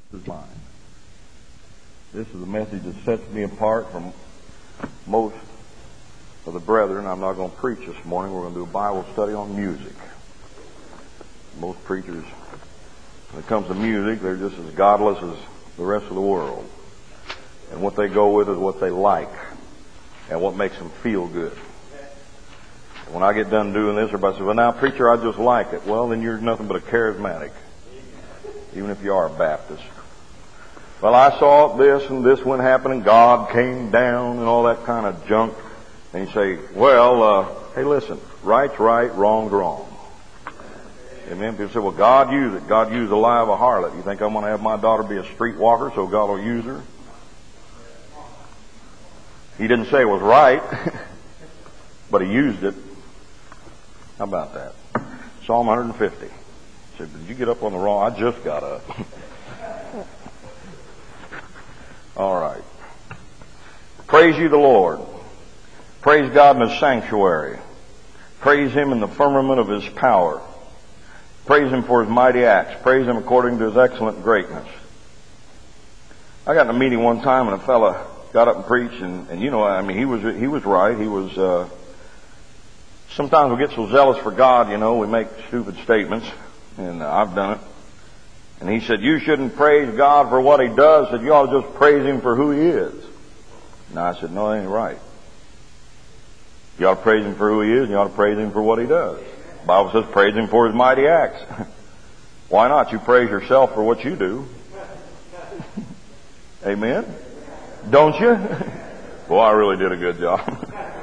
is mine. This is a message that sets me apart from most of the brethren. I'm not going to preach this morning. We're going to do a Bible study on music. Most preachers, when it comes to music, they're just as godless as the rest of the world. And what they go with is what they like and what makes them feel good. And when I get done doing this, everybody says, well, now, preacher, I just like it. Well, then you're nothing but a charismatic, even if you are a Baptist. Well, I saw this and this one happen and God came down and all that kind of junk. And you say, well, hey, listen, right's right, wrong's wrong. Amen. People say, well, God used it. God used the lie of a harlot. You think I'm going to have my daughter be a streetwalker so God will use her? He didn't say it was right, but he used it. How about that? Psalm 150. He said, did you get up on the wrong? I just got up. All right. Praise you, the Lord. Praise God in His sanctuary. Praise Him in the firmament of His power. Praise Him for His mighty acts. Praise Him according to His excellent greatness. I got in a meeting one time and a fella got up and preached, and you know, I mean, he was right. He was. Sometimes we get so zealous for God, you know, we make stupid statements, and I've done it. And he said, you shouldn't praise God for what He does. He said, you ought to just praise Him for who He is. And I said, no, that ain't right. You ought to praise Him for who He is, and you ought to praise Him for what He does. The Bible says praise Him for His mighty acts. Why not? You praise yourself for what you do. Amen? Don't you? Boy, I really did a good job.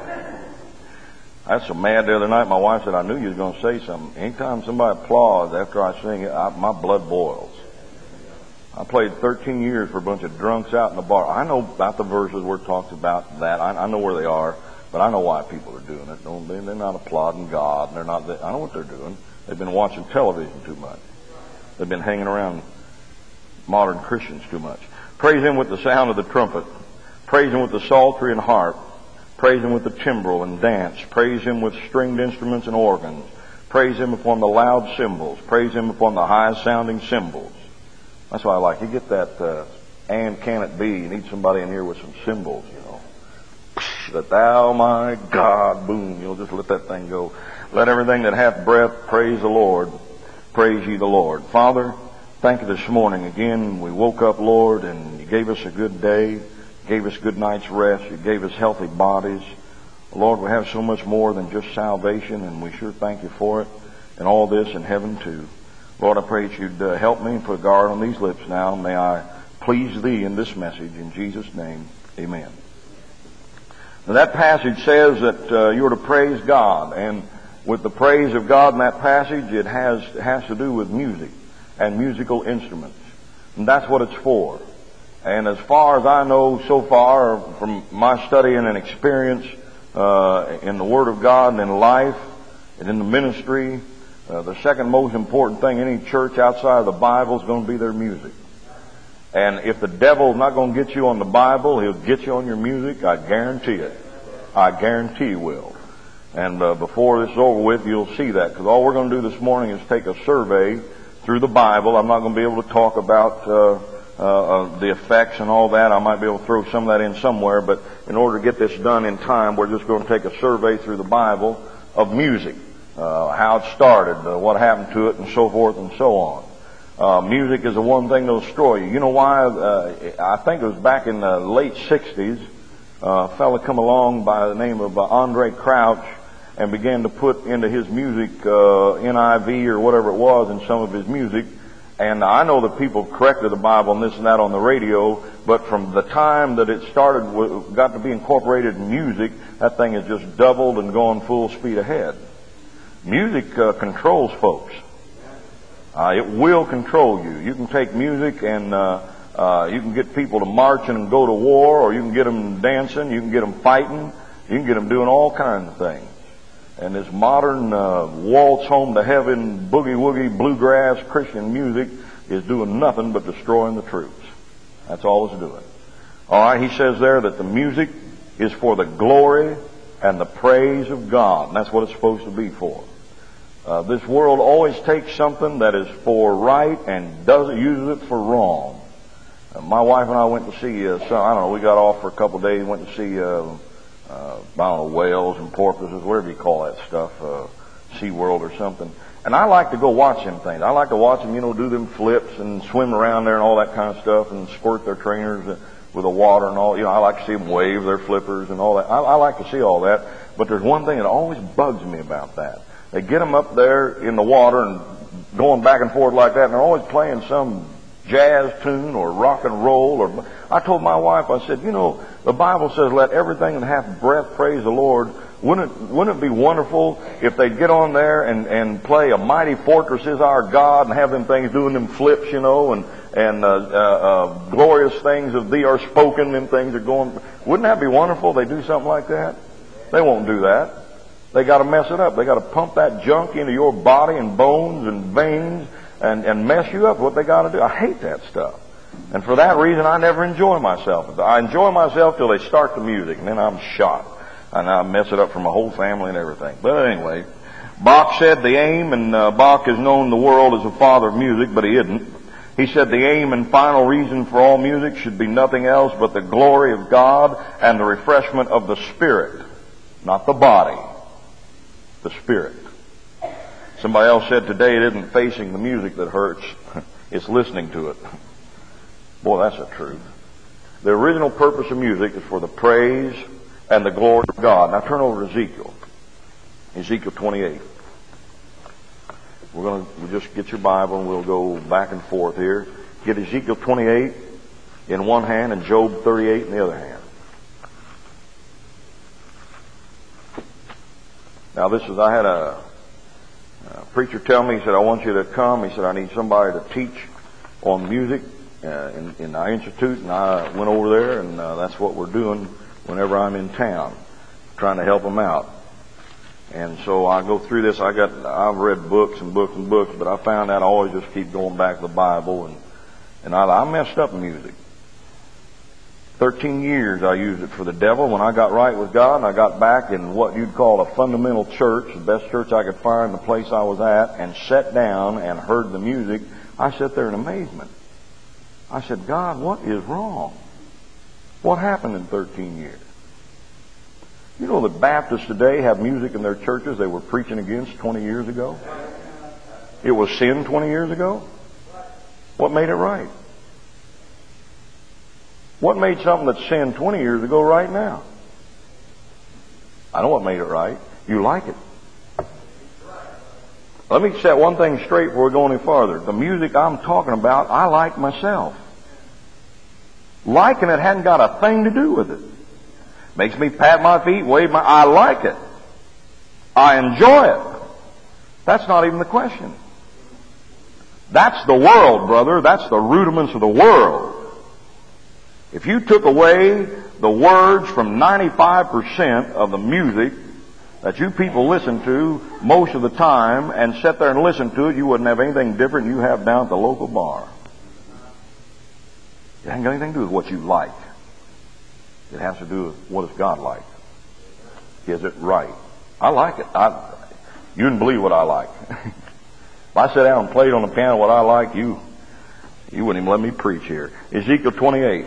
I was so mad the other night. My wife said, I knew you was going to say something. Anytime somebody applauds after I sing it, my blood boils. I played 13 years for a bunch of drunks out in the bar. I know about the verses where it talks about that. I know where they are, but I know why people are doing it. They're not applauding God. And I know what they're doing. They've been watching television too much. They've been hanging around modern Christians too much. Praise Him with the sound of the trumpet. Praise Him with the psaltery and harp. Praise Him with the timbrel and dance. Praise Him with stringed instruments and organs. Praise Him upon the loud cymbals. Praise Him upon the high-sounding cymbals. That's why I like. You get that, and can it be? You need somebody in here with some cymbals, you know. That thou, my God, boom. You'll just let that thing go. Let everything that hath breath praise the Lord. Praise ye the Lord. Father, thank you this morning again. We woke up, Lord, and you gave us a good day. Gave us good night's rest. You gave us healthy bodies. Lord, we have so much more than just salvation, and we sure thank you for it, and all this in heaven too. Lord, I pray that you'd help me and put a guard on these lips now. May I please Thee in this message. In Jesus' name, amen. Now that passage says that you are to praise God, and with the praise of God in that passage, it has to do with music and musical instruments, and that's what it's for. And as far as I know so far from my study and experience in the Word of God and in life and in the ministry, the second most important thing in any church outside of the Bible is going to be their music. And if the devil's not going to get you on the Bible, he'll get you on your music. I guarantee it. I guarantee he will. And before this is over with, you'll see that. Because all we're going to do this morning is take a survey through the Bible. I'm not going to be able to talk about the effects and all that. I might be able to throw some of that in somewhere, but in order to get this done in time, we're just going to take a survey through the Bible of music, how it started, what happened to it, and so forth and so on. Music is the one thing that'll destroy you. You know why? I think it was back in the late 60s, a fellow come along by the name of Andre Crouch and began to put into his music NIV or whatever it was in some of his music. And I know that people corrected the Bible and this and that on the radio, but from the time that it started, got to be incorporated in music, that thing has just doubled and gone full speed ahead. Music controls folks. It will control you. You can take music and you can get people to marching and go to war, or you can get them dancing, you can get them fighting, you can get them doing all kinds of things. And this modern waltz home to heaven, boogie-woogie, bluegrass Christian music is doing nothing but destroying the troops. That's all it's doing. All right, he says there that the music is for the glory and the praise of God. And that's what it's supposed to be for. This world always takes something that is for right and uses it for wrong. My wife and I went to see, I don't know, we got off for a couple of days, went to see, I don't know, whales and porpoises, whatever you call that stuff, SeaWorld or something. And I like to go watch them things. I like to watch them, do them flips and swim around there and all that kind of stuff and squirt their trainers with the water and all. I like to see them wave their flippers and all that. I like to see all that. But there's one thing that always bugs me about that. They get them up there in the water and going back and forth like that, and they're always playing some jazz tune or rock and roll. I told my wife, I said, the Bible says, let everything that hath breath praise the Lord. Wouldn't it be wonderful if they'd get on there and play A Mighty Fortress Is Our God and have them things doing them flips, and glorious things of Thee are spoken, them things are going. Wouldn't that be wonderful if they do something like that? They won't do that. They got to mess it up. They got to pump that junk into your body and bones and veins and mess you up. What they got to do. I hate that stuff. And for that reason, I never enjoy myself. I enjoy myself till they start the music, and then I'm shot. And I mess it up for my whole family and everything. But anyway, Bach said the aim, and Bach is known in the world as the father of music, but he isn't. He said the aim and final reason for all music should be nothing else but the glory of God and the refreshment of the spirit. Not the body. The spirit. Somebody else said today it isn't facing the music that hurts. It's listening to it. Boy, that's the truth. The original purpose of music is for the praise and the glory of God. Now turn over to Ezekiel. Ezekiel 28. We'll just get your Bible and we'll go back and forth here. Get Ezekiel 28 in one hand and Job 38 in the other hand. Now I had a preacher tell me, he said, I want you to come. He said, I need somebody to teach on music in our institute. And I went over there, and that's what we're doing whenever I'm in town, trying to help them out. And so I go through this. I've read books and books and books, but I found out I always just keep going back to the Bible. And I messed up music. 13 years I used it for the devil. When I got right with God and I got back in what you'd call a fundamental church, the best church I could find, the place I was at, and sat down and heard the music, I sat there in amazement. I said, God, what is wrong? What happened in 13 years? You know that Baptists today have music in their churches they were preaching against 20 years ago? It was sin 20 years ago? What made it right? What made something that's sin 20 years ago right now? I know what made it right. You like it. Let me set one thing straight before we go any farther. The music I'm talking about, I like myself. Liking it hadn't got a thing to do with it. Makes me pat my feet, I like it. I enjoy it. That's not even the question. That's the world, brother. That's the rudiments of the world. If you took away the words from 95% of the music that you people listen to most of the time and sit there and listen to it, you wouldn't have anything different you have down at the local bar. It hasn't got anything to do with what you like. It has to do with what does God like. Is it right? I like it. You wouldn't believe what I like. If I sat down and played on the piano what I like, you wouldn't even let me preach here. Ezekiel 28,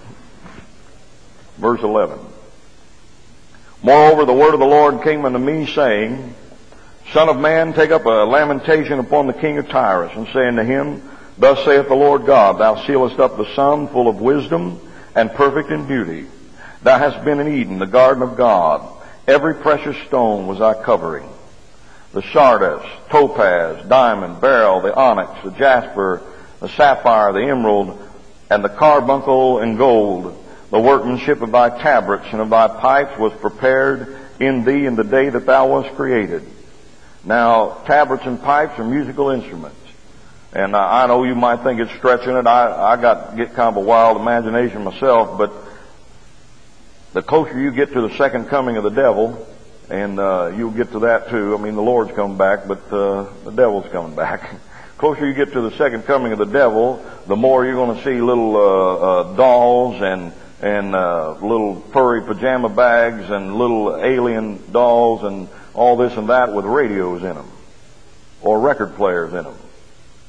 verse 11. Moreover, the word of the Lord came unto me, saying, Son of man, take up a lamentation upon the king of Tyrus, and say unto him, Thus saith the Lord God, Thou sealest up the sum full of wisdom and perfect in beauty. Thou hast been in Eden, the garden of God. Every precious stone was thy covering. The sardius, topaz, diamond, beryl, the onyx, the jasper, the sapphire, the emerald, and the carbuncle and gold. The workmanship of thy tabrets and of thy pipes was prepared in thee in the day that thou wast created. Now, tabrets and pipes are musical instruments. And I know you might think it's stretching it. I get kind of a wild imagination myself, but the closer you get to the second coming of the devil, and you'll get to that too. I mean, the Lord's coming back, but the devil's coming back. Closer you get to the second coming of the devil, the more you're going to see little dolls and little furry pajama bags and little alien dolls and all this and that with radios in them or record players in them.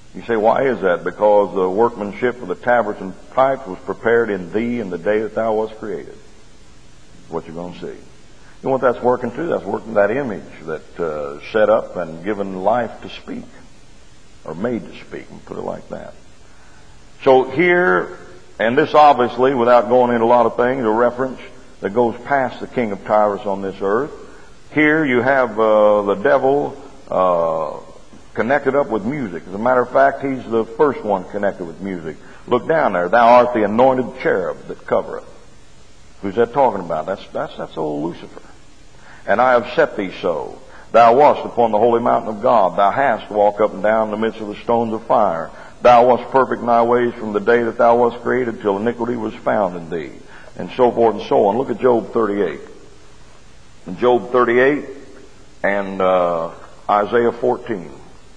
You say, why is that? Because the workmanship of the tabrets and pipes was prepared in thee in the day that thou wast created. That's what you're going to see. You know what that's working to? That's working that image that set up and given life to speak, or made to speak, and put it like that. So here, and this obviously, without going into a lot of things, a reference that goes past the king of Tyrus on this earth. Here you have the devil connected up with music. As a matter of fact, he's the first one connected with music. Look down there. Thou art the anointed cherub that covereth. Who's that talking about? That's old Lucifer. And I have set thee so. Thou wast upon the holy mountain of God. Thou hast walked up and down in the midst of the stones of fire. Thou wast perfect in thy ways from the day that thou wast created till iniquity was found in thee. And so forth and so on. Look at Job 38. In Job 38 and Isaiah 14.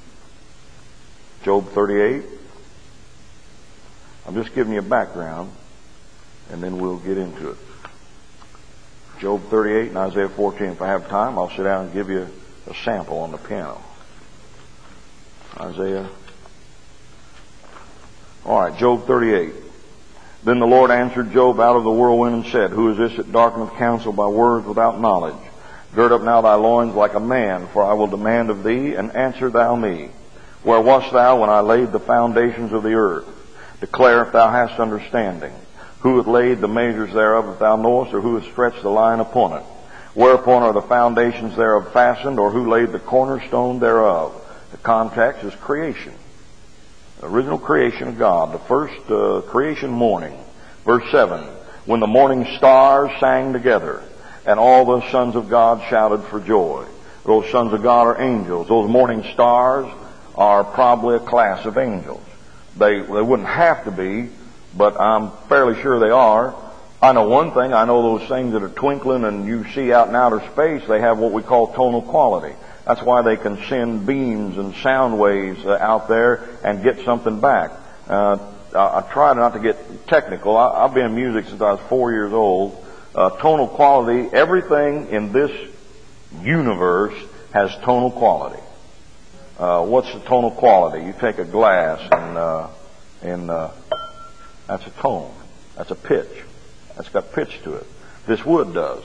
Job 38. I'm just giving you a background, and then we'll get into it. Job 38 and Isaiah 14. If I have time, I'll sit down and give you a sample on the piano. Isaiah. All right, Job 38. Then the Lord answered Job out of the whirlwind and said, Who is this that darkeneth counsel by words without knowledge? Gird up now thy loins like a man, for I will demand of thee, and answer thou me. Where wast thou when I laid the foundations of the earth? Declare if thou hast understanding. Who hath laid the measures thereof, if thou knowest, or who hath stretched the line upon it? Whereupon are the foundations thereof fastened, or who laid the cornerstone thereof? The context is creation. The original creation of God, the first creation morning. Verse 7, when the morning stars sang together, and all the sons of God shouted for joy. Those sons of God are angels. Those morning stars are probably a class of angels. They wouldn't have to be, but I'm fairly sure they are. I know one thing. I know those things that are twinkling and you see out in outer space, they have what we call tonal quality. That's why they can send beams and sound waves out there and get something back. I try not to get technical. I've been in music since I was 4 years old. Tonal quality, everything in this universe has tonal quality. What's the tonal quality? You take a glass and that's a tone. That's a pitch. That's got pitch to it. This wood does.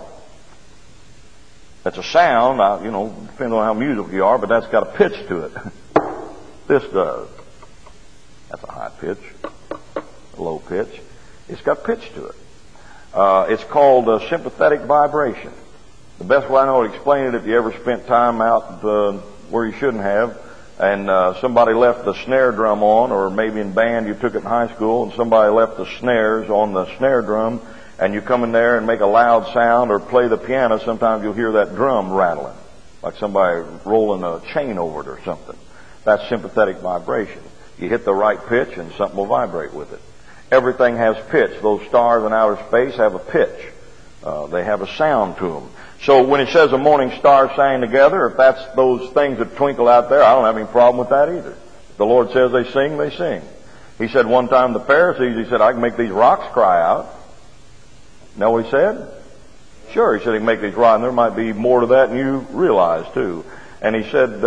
That's a sound, depending on how musical you are, but that's got a pitch to it. This does. That's a high pitch, a low pitch. It's got pitch to it. It's called sympathetic vibration. The best way I know to explain it, if you ever spent time out where you shouldn't have, and somebody left the snare drum on, or maybe in band you took it in high school, and somebody left the snares on the snare drum, and you come in there and make a loud sound or play the piano, sometimes you'll hear that drum rattling, like somebody rolling a chain over it or something. That's sympathetic vibration. You hit the right pitch and something will vibrate with it. Everything has pitch. Those stars in outer space have a pitch. They have a sound to them. So when it says a morning star sang together, if that's those things that twinkle out there, I don't have any problem with that either. If the Lord says they sing, they sing. He said one time to the Pharisees, he said, I can make these rocks cry out. Know what he said? Sure, he said he can make these rocks, and there might be more to that than you realize too. And he said,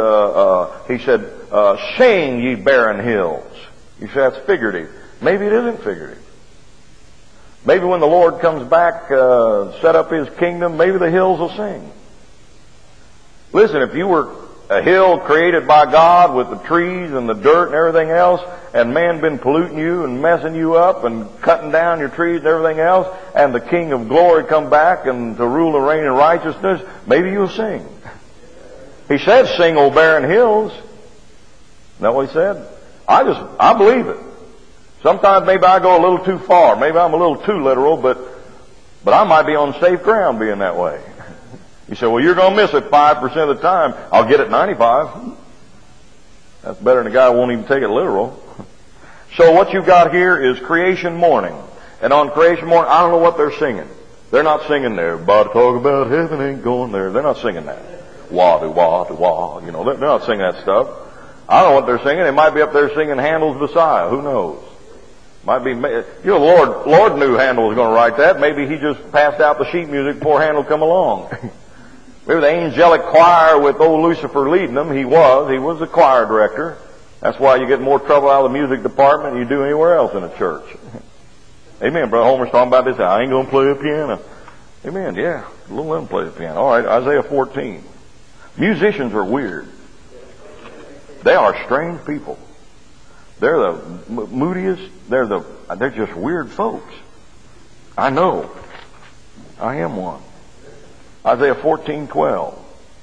sing ye barren hills. You say that's figurative. Maybe it isn't figurative. Maybe when the Lord comes back, set up His kingdom, maybe the hills will sing. Listen, if you were a hill created by God with the trees and the dirt and everything else, and man been polluting you and messing you up and cutting down your trees and everything else, and the King of Glory come back and to rule and reign in righteousness, maybe you'll sing. He said, sing, O barren hills. Isn't that what He said? I believe it. Sometimes maybe I go a little too far. Maybe I'm a little too literal, but I might be on safe ground being that way. You say, well, you're going to miss it 5% of the time. I'll get it 95. That's better than a guy who won't even take it literal. So what you've got here is creation morning. And on creation morning, I don't know what they're singing. They're not singing there. But talk about heaven ain't going there. They're not singing that. Wah-de-wah-de-wah. They're not singing that stuff. I don't know what they're singing. They might be up there singing Handel's Messiah. Who knows? Might be, Lord knew Handel was going to write that. Maybe he just passed out the sheet music before Handel come along. Maybe the angelic choir with old Lucifer leading them. He was the choir director. That's why you get more trouble out of the music department than you do anywhere else in a church. Amen. Brother Homer's talking about this. I ain't going to play the piano. Amen. Yeah. Let them play the piano. All right. Isaiah 14. Musicians are weird. They are strange people. They're the moodiest. They're just weird folks. I know. I am one. Isaiah 14:12.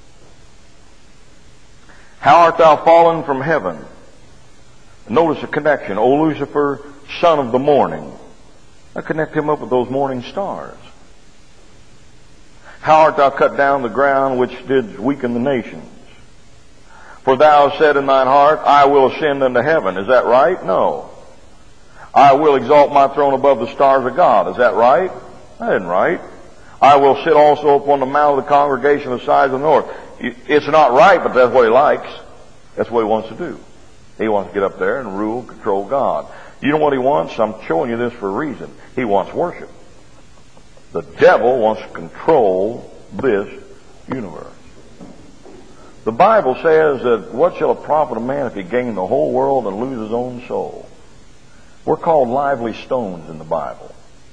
How art thou fallen from heaven? Notice the connection. O Lucifer, son of the morning. I connect him up with those morning stars. How art thou cut down the ground which did weaken the nations? For thou hast said in thine heart, I will ascend unto heaven. Is that right? No. I will exalt my throne above the stars of God. Is that right? That isn't right. I will sit also upon the mount of the congregation of the sides of the north. It's not right, but that's what he likes. That's what he wants to do. He wants to get up there and rule, control God. You know what he wants? I'm showing you this for a reason. He wants worship. The devil wants to control this universe. The Bible says that what shall it profit a man if he gain the whole world and lose his own soul? We're called lively stones in the Bible.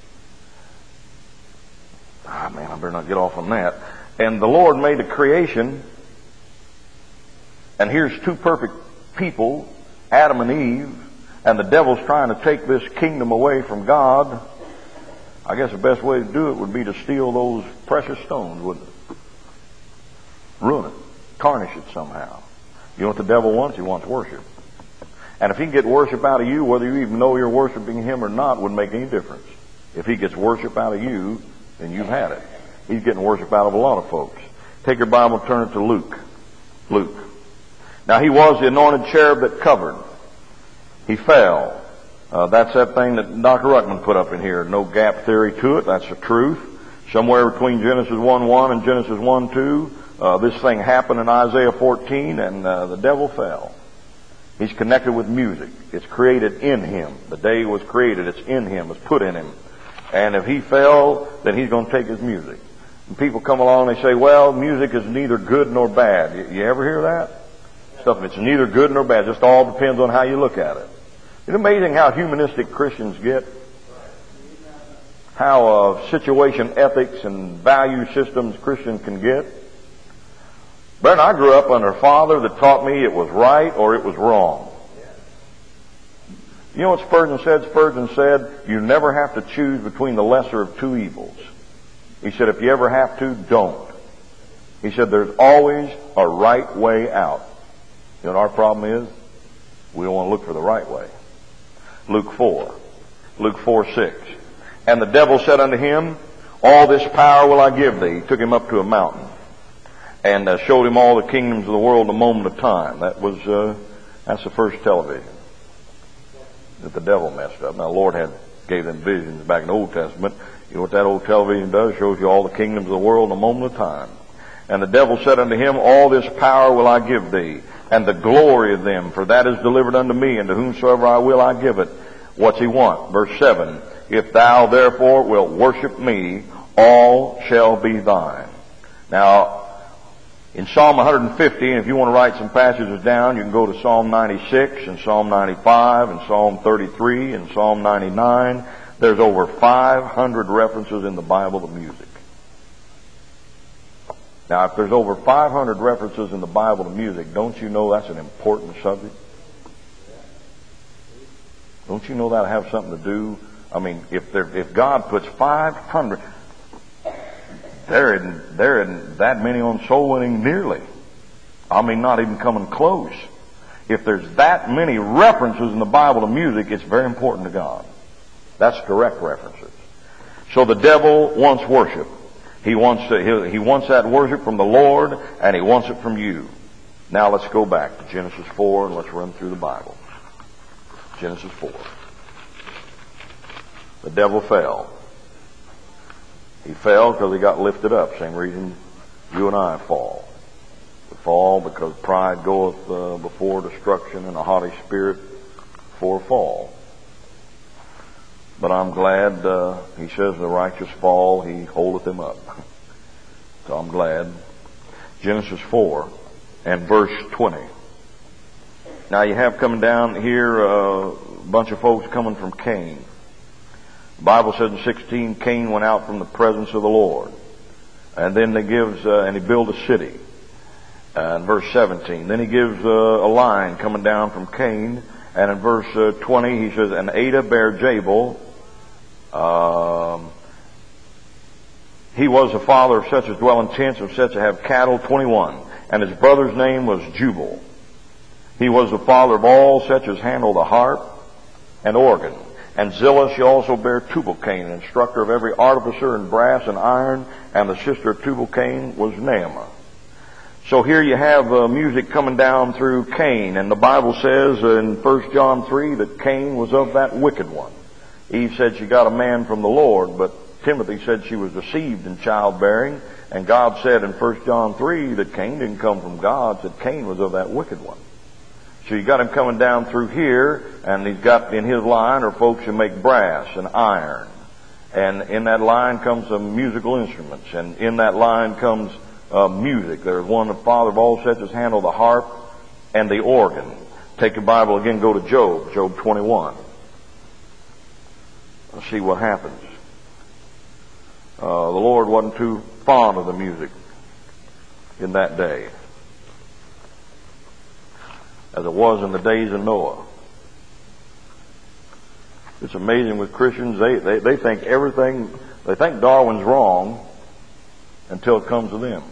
Ah, man, I better not get off on that. And the Lord made a creation, and here's two perfect people, Adam and Eve, and the devil's trying to take this kingdom away from God. I guess the best way to do it would be to steal those precious stones, wouldn't it? Ruin it. Tarnish it somehow. You know what the devil wants? He wants worship. And if he can get worship out of you, whether you even know you're worshiping him or not, wouldn't make any difference. If he gets worship out of you, then you've had it. He's getting worship out of a lot of folks. Take your Bible and turn it to Luke. Luke. Now he was the anointed cherub that covered. He fell. That's that thing that Dr. Ruckman put up in here. No gap theory to it. That's the truth. Somewhere between Genesis 1:1 and Genesis 1:2, this thing happened in Isaiah 14, and the devil fell. He's connected with music. It's created in him. The day he was created, it's in him. It's put in him. And if he fell, then he's going to take his music. And people come along and they say, well, music is neither good nor bad. You ever hear that? Stuff, it's neither good nor bad. It just all depends on how you look at it. It's amazing how humanistic Christians get. How situation ethics and value systems Christians can get. Brother, I grew up under a father that taught me it was right or it was wrong. You know what Spurgeon said? Spurgeon said, you never have to choose between the lesser of two evils. He said, if you ever have to, don't. He said, there's always a right way out. You know what our problem is? We don't want to look for the right way. Luke 4. Luke 4:6. And the devil said unto him, all this power will I give thee. He took him up to a mountain and showed him all the kingdoms of the world in a moment of time. That's the first television that the devil messed up. Now, the Lord gave them visions back in the Old Testament. You know what that old television does? It shows you all the kingdoms of the world in a moment of time. And the devil said unto him, all this power will I give thee, and the glory of them, for that is delivered unto me, and to whomsoever I will I give it. What's he want? Verse 7, if thou therefore wilt worship me, all shall be thine. Now, in Psalm 150, and if you want to write some passages down, you can go to Psalm 96 and Psalm 95 and Psalm 33 and Psalm 99. There's over 500 references in the Bible to music. Now, if there's over 500 references in the Bible to music, don't you know that's an important subject? Don't you know that'll have something to do? I mean, if God puts 500, there isn't that many on soul winning nearly. I mean, not even coming close. If there's that many references in the Bible to music, it's very important to God. That's direct references. So the devil wants worship. He wants that worship from the Lord, and he wants it from you. Now let's go back to Genesis 4 and let's run through the Bible. Genesis 4. The devil fell. He fell because he got lifted up. Same reason you and I fall. We fall because pride goeth before destruction, and a haughty spirit before fall. But I'm glad, he says, the righteous fall, he holdeth him up. So I'm glad. Genesis 4 and verse 20. Now you have coming down here a bunch of folks coming from Cain. The Bible says in 16, Cain went out from the presence of the Lord. And then he gives, and he built a city. In verse 17. Then he gives a line coming down from Cain. And in verse 20 he says, and Ada bare Jabal. He was the father of such as dwell in tents, of such as have cattle. 21. And his brother's name was Jubal. He was the father of all such as handle the harp and organ. And Zillah, she also bare Tubal-Cain, an instructor of every artificer in brass and iron. And the sister of Tubal-Cain was Naamah. So here you have music coming down through Cain. And the Bible says in 1 John 3 that Cain was of that wicked one. Eve said she got a man from the Lord, but Timothy said she was deceived in childbearing. And God said in 1 John 3 that Cain didn't come from God, that Cain was of that wicked one. So you got him coming down through here, and he's got in his line are folks who make brass and iron. And in that line comes some musical instruments, and in that line comes music. There's one, the father of all such as handle the harp and the organ. Take your Bible again, go to Job 21. Let's see what happens. The Lord wasn't too fond of the music in that day, as it was in the days of Noah. It's amazing with Christians, they think everything, they think Darwin's wrong until it comes to them.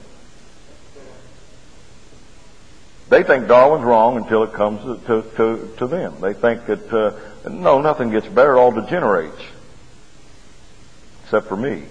They think Darwin's wrong until it comes to them. They think that, no, nothing gets better, it all degenerates. Except for me.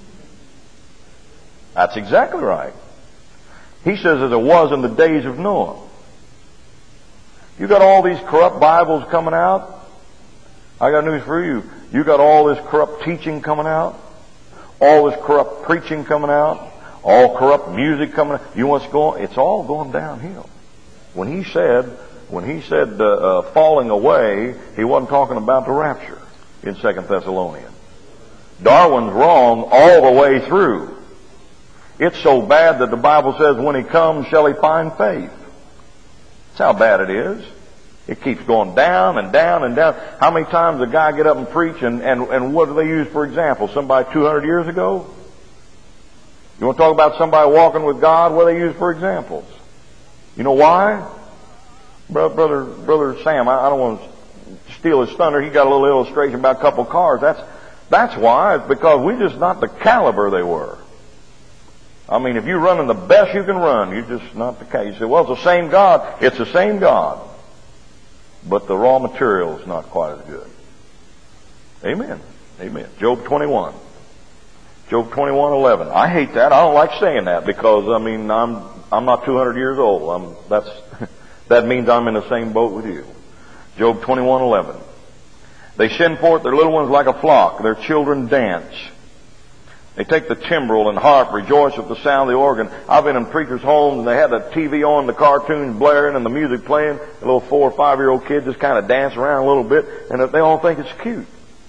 That's exactly right. He says as it was in the days of Noah. You got all these corrupt Bibles coming out. I got news for you. You got all this corrupt teaching coming out. All this corrupt preaching coming out. All corrupt music coming out. You know what's going? It's all going downhill. When he said falling away, he wasn't talking about the rapture in 2 Thessalonians. Darwin's wrong all the way through. It's so bad that the Bible says when he comes shall he find faith. That's how bad it is. It keeps going down and down and down. How many times a guy get up and preach and what do they use for example? Somebody 200 years ago? You want to talk about somebody walking with God? What do they use for examples? You know why? Brother Sam, I don't want to steal his thunder. He got a little illustration about a couple of cars. That's why. It's because we're just not the caliber they were. I mean, if you're running the best you can run, you're just not the case. You say, well, it's the same God. It's the same God. But the raw material is not quite as good. Amen. Amen. Job 21. Job 21:11. I hate that. I don't like saying that because, I mean, I'm not 200 years old. That means I'm in the same boat with you. Job 21:11. They send forth their little ones like a flock. Their children dance. They take the timbrel and harp, rejoice at the sound of the organ. I've been in preachers' homes and they had the TV on, the cartoons blaring and the music playing. A little 4 or 5-year-old kid just kind of dance around a little bit and they all think it's cute.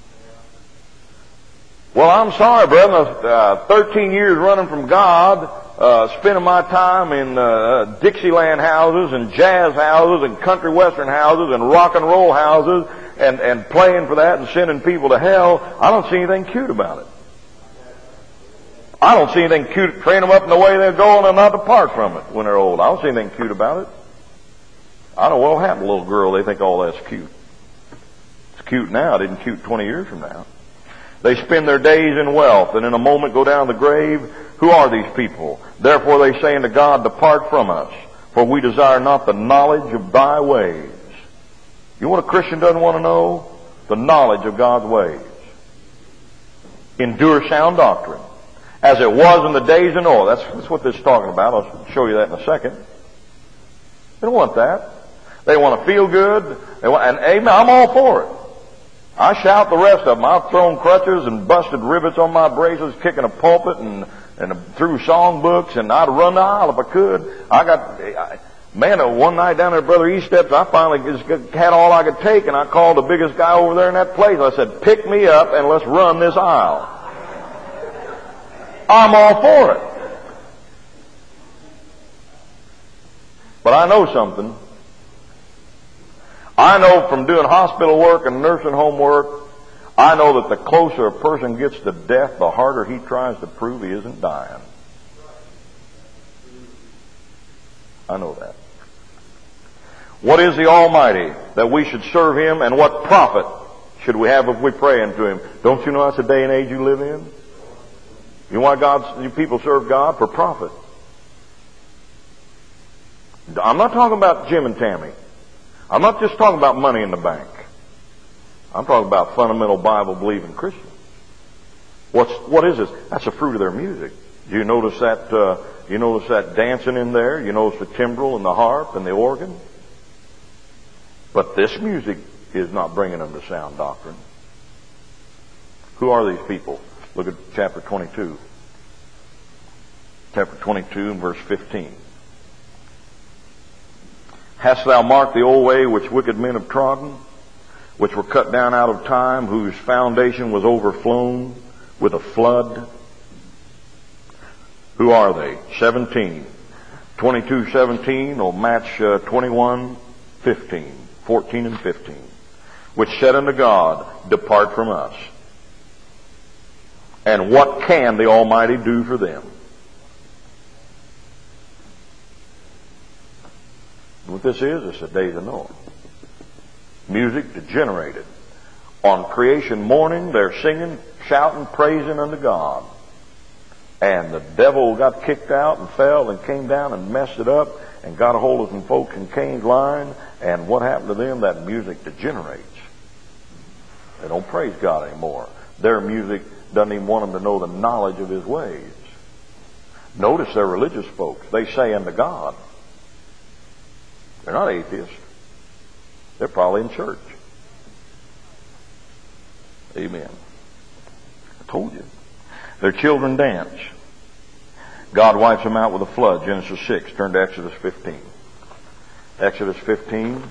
Well, I'm sorry, brother. 13 years running from God, spending my time in Dixieland houses and jazz houses and country western houses and rock and roll houses and playing for that and sending people to hell. I don't see anything cute about it. I don't see anything cute, train them up in the way they're going and not depart from it when they're old. I don't see anything cute about it. I don't know what'll happen to a little girl. They think all that's cute. It's cute now. It isn't cute 20 years from now. They spend their days in wealth and in a moment go down the grave. Who are these people? Therefore they say unto God, depart from us, for we desire not the knowledge of thy ways. You know what a Christian doesn't want to know? The knowledge of God's ways. Endure sound doctrine. As it was in the days of Noah. That's what this is talking about. I'll show you that in a second. They don't want that. They want to feel good. And amen, I'm all for it. I shout the rest of them. I've thrown crutches and busted rivets on my braces, kicking a pulpit and through songbooks, and I'd run the aisle if I could. One night down there at Brother Eastep's, I finally just had all I could take, and I called the biggest guy over there in that place. I said, pick me up and let's run this aisle. I'm all for it. But I know something. I know from doing hospital work and nursing home work, I know that the closer a person gets to death, the harder he tries to prove he isn't dying. I know that. What is the Almighty that we should serve Him, and what profit should we have if we pray unto Him? Don't you know that's the day and age you live in? You know why you people serve God? For profit. I'm not talking about Jim and Tammy. I'm not just talking about money in the bank. I'm talking about fundamental Bible-believing Christians. What is this? That's the fruit of their music. Do you notice that? You notice that dancing in there? You notice the timbrel and the harp and the organ? But this music is not bringing them to sound doctrine. Who are these people? Look at chapter 22. Chapter 22 and verse 15. Hast thou marked the old way which wicked men have trodden, which were cut down out of time, whose foundation was overflown with a flood? Who are they? 17. 22:17 will match 21:15. 14 and 15. Which said unto God, depart from us. And what can the Almighty do for them? What this is, it's the days of Noah. Music degenerated. On creation morning, they're singing, shouting, praising unto God. And the devil got kicked out and fell and came down and messed it up and got a hold of some folks in Cain's line. And what happened to them? That music degenerates. They don't praise God anymore. Their music doesn't even want them to know the knowledge of His ways. Notice they're religious folks. They say unto God. They're not atheists. They're probably in church. Amen. I told you. Their children dance. God wipes them out with a flood. Genesis 6. Turn to Exodus 15. Exodus 15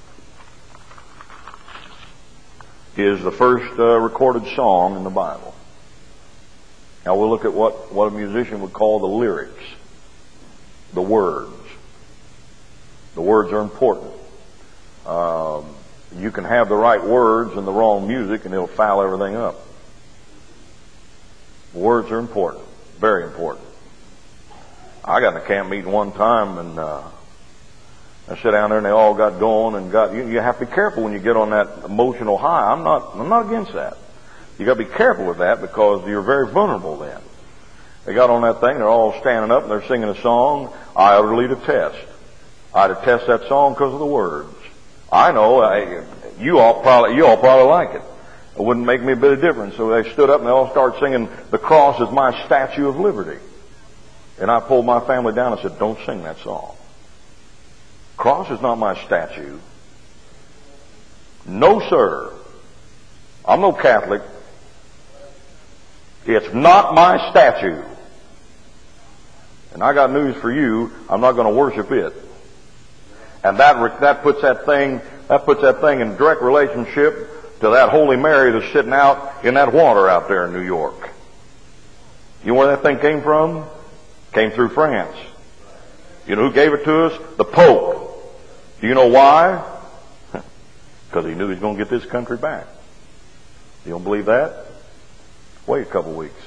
is the first recorded song in the Bible. Now we'll look at what a musician would call the lyrics. The words. The words are important. You can have the right words and the wrong music and it'll foul everything up. Words are important. Very important. I got in a camp meeting one time and I sat down there and they all got going and you have to be careful when you get on that emotional high. I'm not against that. You got to be careful with that because you're very vulnerable then. They got on that thing, they're all standing up and they're singing a song. I utterly detest. I detest that song because of the words. I know you all probably like it. It wouldn't make me a bit of difference. So they stood up and they all started singing, "The cross is my statue of liberty." And I pulled my family down and said, "Don't sing that song. Cross is not my statue. No, sir. I'm no Catholic. It's not my statue. And I got news for you. I'm not going to worship it." And that puts that thing in direct relationship to that Holy Mary that's sitting out in that water out there in New York. You know where that thing came from? Came through France. You know who gave it to us? The Pope. Do you know why? Because he knew he was going to get this country back. You don't believe that? Wait a couple weeks.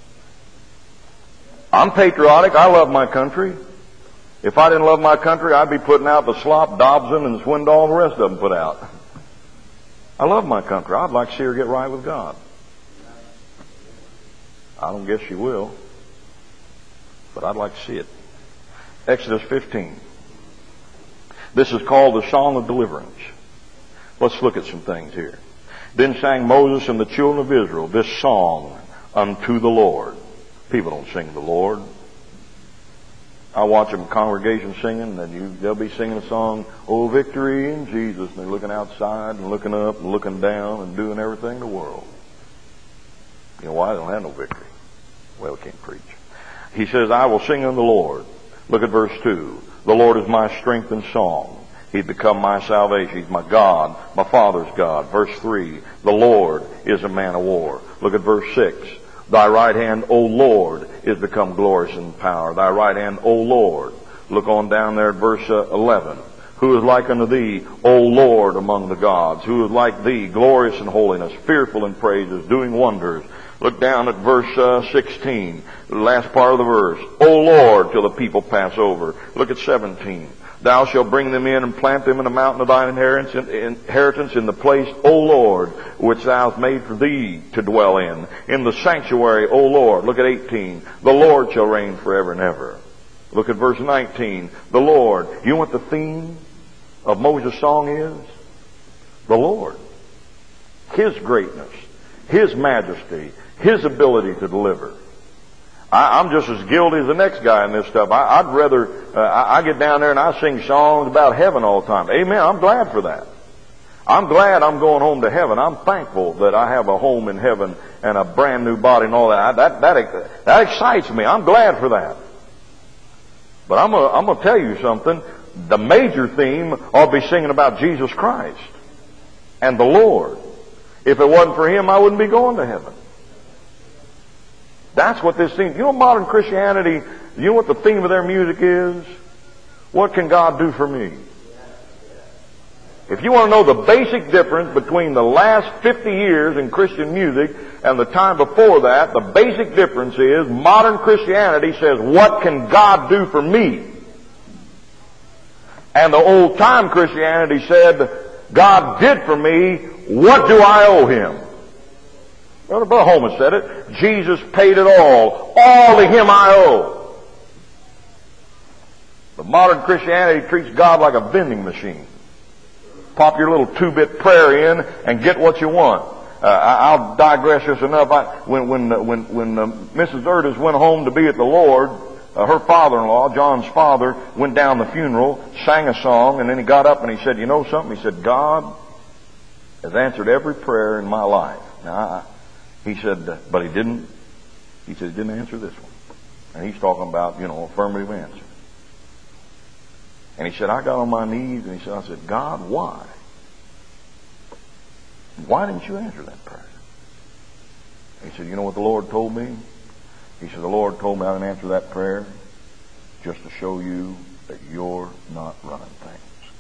I'm patriotic. I love my country. If I didn't love my country, I'd be putting out the slop Dobson and Swindoll and the rest of them put out. I love my country. I'd like to see her get right with God. I don't guess she will, but I'd like to see it. Exodus 15. This is called the Song of Deliverance. Let's look at some things here. Then sang Moses and the children of Israel this song unto the Lord. People don't sing to the Lord. I watch them congregation singing, and they'll be singing a song, "Oh, victory in Jesus," and they're looking outside and looking up and looking down and doing everything in the world. You know why? They don't have no victory. Well, they can't preach. He says, "I will sing unto the Lord." Look at verse 2. "The Lord is my strength and song. He's become my salvation. He's my God, my Father's God." Verse 3. "The Lord is a man of war." Look at verse 6. "Thy right hand, O Lord, is become glorious in power." Thy right hand, O Lord. Look on down there at verse 11. Who is like unto thee, O Lord, among the gods? Who is like thee, glorious in holiness, fearful in praises, doing wonders? Look down at verse 16, the last part of the verse. O Lord, till the people pass over. Look at 17. Thou shalt bring them in and plant them in the mountain of thine inheritance in the place, O Lord, which thou hast made for thee to dwell in the sanctuary, O Lord. Look at 18. The Lord shall reign forever and ever. Look at verse 19. The Lord. You know what the theme of Moses' song is? The Lord. His greatness, His majesty, His ability to deliver. I'm just as guilty as the next guy in this stuff. I'd rather, I get down there and I sing songs about heaven all the time. Amen. I'm glad for that. I'm glad I'm going home to heaven. I'm thankful that I have a home in heaven and a brand new body and all that. That excites me. I'm glad for that. But I'm going to tell you something. The major theme ought to be singing about Jesus Christ and the Lord. If it wasn't for Him, I wouldn't be going to heaven. That's what this theme. You know, modern Christianity, you know what the theme of their music is? What can God do for me? If you want to know the basic difference between the last 50 years in Christian music and the time before that, the basic difference is modern Christianity says, what can God do for me? And the old time Christianity said, God did for me, what do I owe Him? Brother Holman said it. Jesus paid it all. All to Him I owe. But modern Christianity treats God like a vending machine. Pop your little 2-bit prayer in and get what you want. I'll digress just enough. When Mrs. Erdis went home to be at the Lord, her father-in-law, John's father, went down the funeral, sang a song, and then he got up and he said, you know something? He said, God has answered every prayer in my life. Now, he said, but He didn't. He said He didn't answer this one. And he's talking about, affirmative answer. And he said, I got on my knees and I said, God, why? Why didn't you answer that prayer? He said, you know what the Lord told me? He said, the Lord told me I didn't answer that prayer just to show you that you're not running things.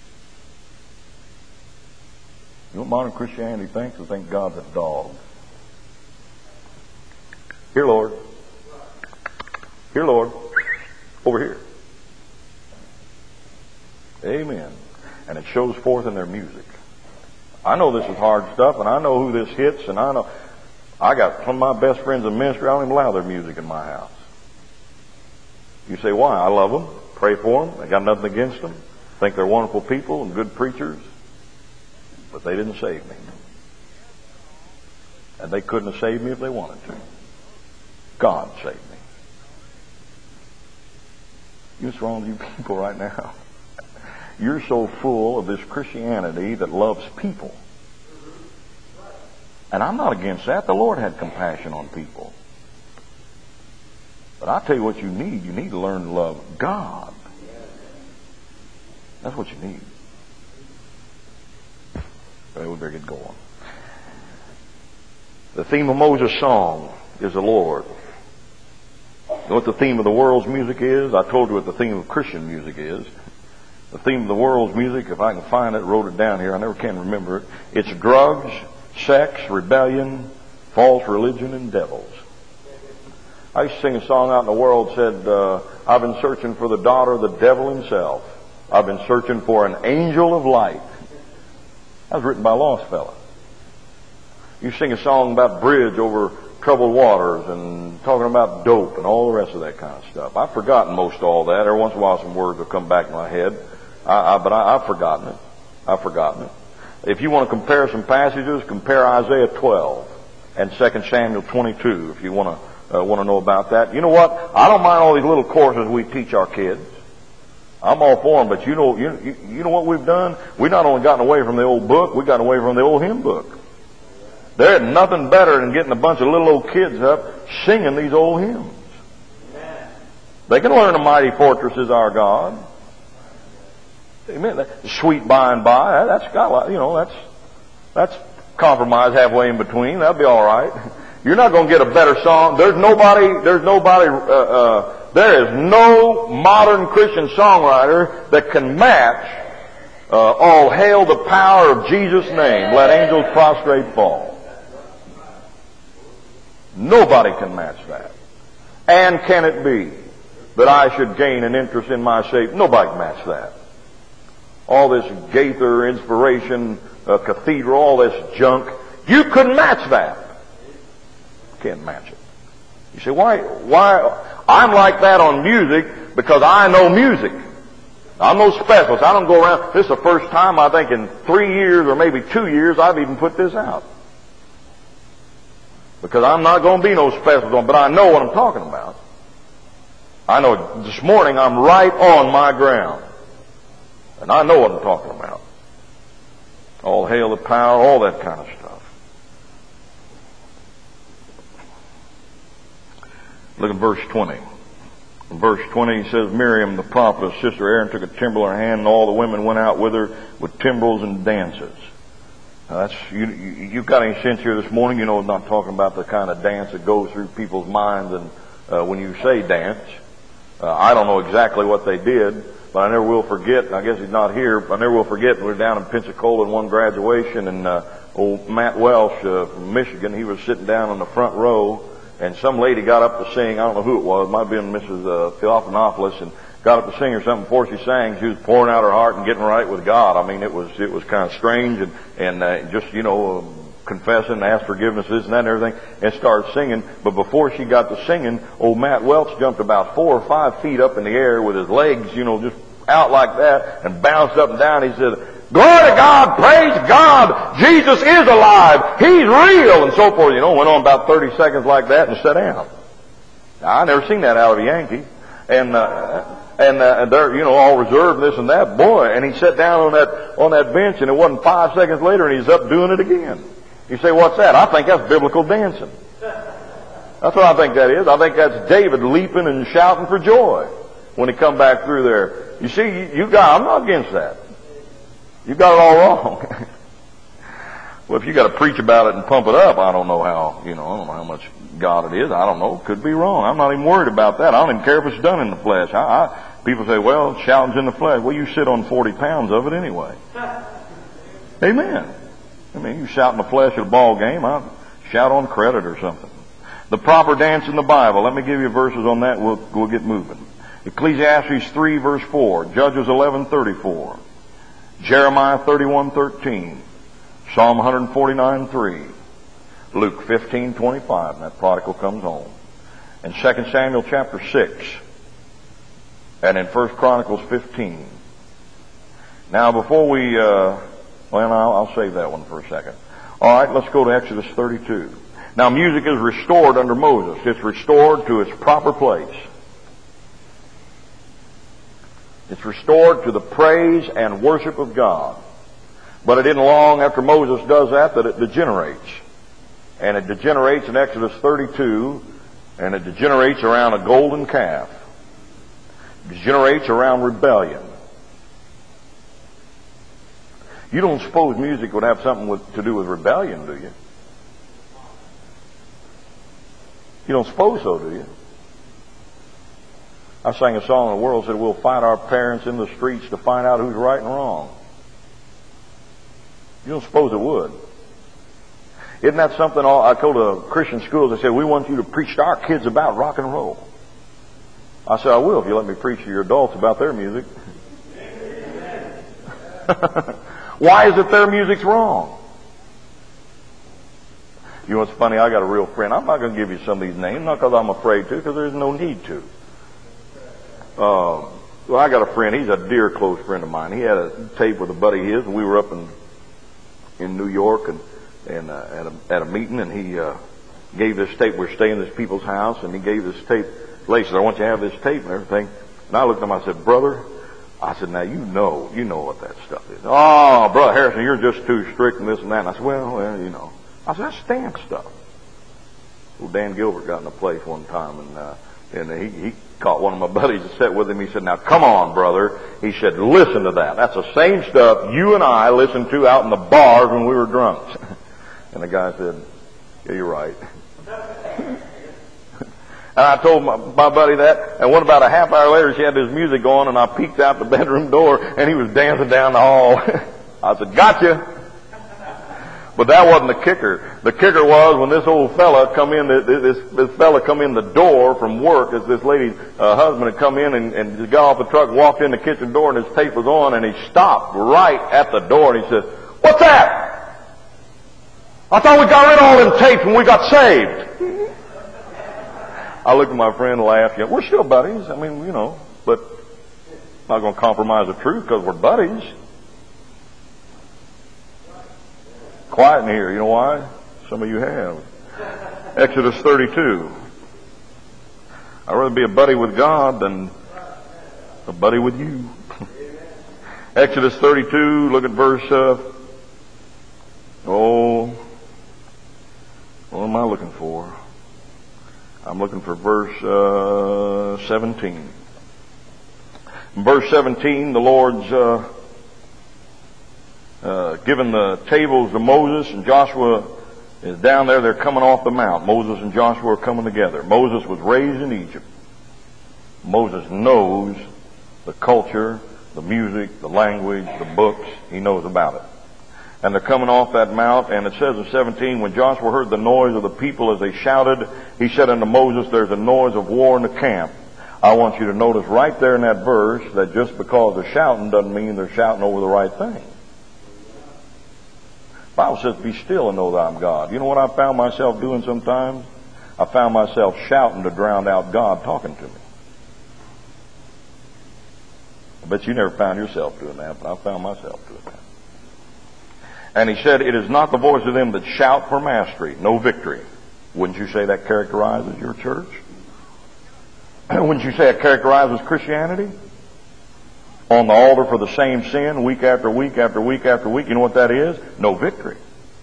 You know what modern Christianity thinks? They think God's a dog. Here, Lord. Here, Lord. Over here. Amen. And it shows forth in their music. I know this is hard stuff, and I know who this hits, and I got some of my best friends in ministry. I don't even allow their music in my house. You say, why? I love them. Pray for them. I got nothing against them. Think they're wonderful people and good preachers. But they didn't save me. And they couldn't have saved me if they wanted to. God saved me. You know what's wrong with you people right now? You're so full of this Christianity that loves people. And I'm not against that. The Lord had compassion on people. But I'll tell you what you need. You need to learn to love God. That's what you need. Well, we better get going. The theme of Moses' song is the Lord. You know what the theme of the world's music is? I told you what the theme of Christian music is. The theme of the world's music, if I can find it, wrote it down here. I never can remember it. It's drugs, sex, rebellion, false religion, and devils. I used to sing a song out in the world that said, I've been searching for the daughter of the devil himself. I've been searching for an angel of light. That was written by a lost fella. You sing a song about bridge over troubled waters and talking about dope and all the rest of that kind of stuff. I've forgotten most of all that. Every once in a while some words will come back in my head. But I've forgotten it. I've forgotten it. If you want to compare some passages, compare Isaiah 12 and 2 Samuel 22 if you want to know about that. You know what? I don't mind all these little courses we teach our kids. I'm all for them, but you know what we've done? We've not only gotten away from the old book, we've gotten away from the old hymn book. There's nothing better than getting a bunch of little old kids up singing these old hymns. They can learn "A Mighty Fortress Is Our God." Amen. Sweet by and by. That's got that's compromise halfway in between. That'll be all right. You're not going to get a better song. There is no modern Christian songwriter that can match All hail the power of Jesus' name. Let angels prostrate fall. Nobody can match that. And can it be that I should gain an interest in my shape? Nobody can match that. All this Gaither, inspiration, cathedral, all this junk, you couldn't match that. Can't match it. You say, why? I'm like that on music because I know music. I'm no specialist. I don't go around. This is the first time I think in 3 years or maybe 2 years I've even put this out. Because I'm not going to be no specialist, but I know what I'm talking about. I know this morning I'm right on my ground. And I know what I'm talking about. All hail the power, all that kind of stuff. Look at verse 20. In verse 20 he says, Miriam the prophetess, sister Aaron, took a timbrel in her hand, and all the women went out with her with timbrels and dances. Now that's, you got any sense here this morning? You know, I'm not talking about the kind of dance that goes through people's minds and when you say dance. I don't know exactly what they did, but I never will forget, I guess he's not here, but I never will forget, we were down in Pensacola in one graduation, and old Matt Welsh from Michigan, he was sitting down on the front row, and some lady got up to sing. I don't know who it was. It might have been Mrs. Theophanopoulos, and got up to sing or something. Before she sang, she was pouring out her heart and getting right with God. I mean, it was kind of strange, and just, you know, confessing, asked forgiveness, this and that and everything, and started singing. But before she got to singing, old Matt Welch jumped about 4 or 5 feet up in the air with his legs, you know, just out like that, and bounced up and down. He said, "Glory to God, praise God, Jesus is alive, He's real," and so forth. You know, went on about 30 seconds like that and sat down. Now, I never seen that out of a Yankee. And they're, you know, all reserved and this and that. Boy, and he sat down on that bench, and it wasn't 5 seconds later and he's up doing it again. You say, what's that? I think that's biblical dancing. That's what I think that is. I think that's David leaping and shouting for joy when he come back through there. You see, I'm not against that. You got it all wrong. Well, if you got to preach about it and pump it up, I don't know how, I don't know how much God it is. I don't know. Could be wrong. I'm not even worried about that. I don't even care if it's done in the flesh. People say, well, shouting's in the flesh. Well, you sit on 40 pounds of it anyway. Amen. I mean, you shout in the flesh at a ball game. I'll shout on credit or something. The proper dance in the Bible. Let me give you verses on that. We'll get moving. Ecclesiastes 3 verse 4. Judges 11:34. Jeremiah 31:13. Psalm 149:3. Luke 15:25. And that prodigal comes home. And 2 Samuel chapter 6. And in 1 Chronicles 15. Now before we, I'll save that one for a second. All right, let's go to Exodus 32. Now music is restored under Moses. It's restored to its proper place. It's restored to the praise and worship of God. But it isn't long after Moses does that it degenerates. And it degenerates in Exodus 32, and it degenerates around a golden calf. It degenerates around rebellion. You don't suppose music would have something to do with rebellion, do you? You don't suppose so, do you? I sang a song in the world that said, we'll fight our parents in the streets to find out who's right and wrong. You don't suppose it would. Isn't that something I told a Christian schools, I said, we want you to preach to our kids about rock and roll. I said, I will if you let me preach to your adults about their music. Why is it their music's wrong? You know what's funny? I got a real friend. I'm not going to give you some of these names, not because I'm afraid to, because there's no need to. Well, I got a friend. He's a dear close friend of mine. He had a tape with a buddy of his, and we were up in New York and at a meeting, and he gave this tape. We're staying at this people's house, and he gave this tape. He said, I want you to have this tape and everything. And I looked at him. I said, brother, I said, now you know what that stuff is. Oh, Brother Harrison, you're just too strict and this and that. And I said, well, you know. I said, that's stamp stuff. Well, Dan Gilbert got in a place one time, and he caught one of my buddies that sat with him. He said, now come on, brother. He said, listen to that. That's the same stuff you and I listened to out in the bars when we were drunks. And the guy said, yeah, you're right. And I told my buddy that, and about a half hour later, she had this music on, and I peeked out the bedroom door, and he was dancing down the hall. I said, "Gotcha." But that wasn't the kicker. The kicker was when this old fella come in, this fella come in the door from work, as this lady's husband had come in and just got off the truck, walked in the kitchen door, and his tape was on, and he stopped right at the door, and he said, "What's that? I thought we got rid of all them tapes when we got saved." I looked at my friend and laughed. We're still buddies. I mean, but not going to compromise the truth because we're buddies. Quiet in here. You know why? Some of you have. Exodus 32. I'd rather be a buddy with God than a buddy with you. Exodus 32, look at verse, what am I looking for? I'm looking for verse 17. In verse 17, the Lord's given the tables to Moses, and Joshua is down there. They're coming off the mount. Moses and Joshua are coming together. Moses was raised in Egypt. Moses knows the culture, the music, the language, the books. He knows about it. And they're coming off that mount, and it says in 17, when Joshua heard the noise of the people as they shouted, he said unto Moses, "There's a noise of war in the camp." I want you to notice right there in that verse that just because they're shouting doesn't mean they're shouting over the right thing. The Bible says, "Be still and know that I'm God." You know what I found myself doing sometimes? I found myself shouting to drown out God talking to me. I bet you never found yourself doing that, but I found myself doing that. And he said, "It is not the voice of them that shout for mastery, no victory." Wouldn't you say that characterizes your church? Wouldn't you say it characterizes Christianity? On the altar for the same sin, week after week after week after week. You know what that is? No victory.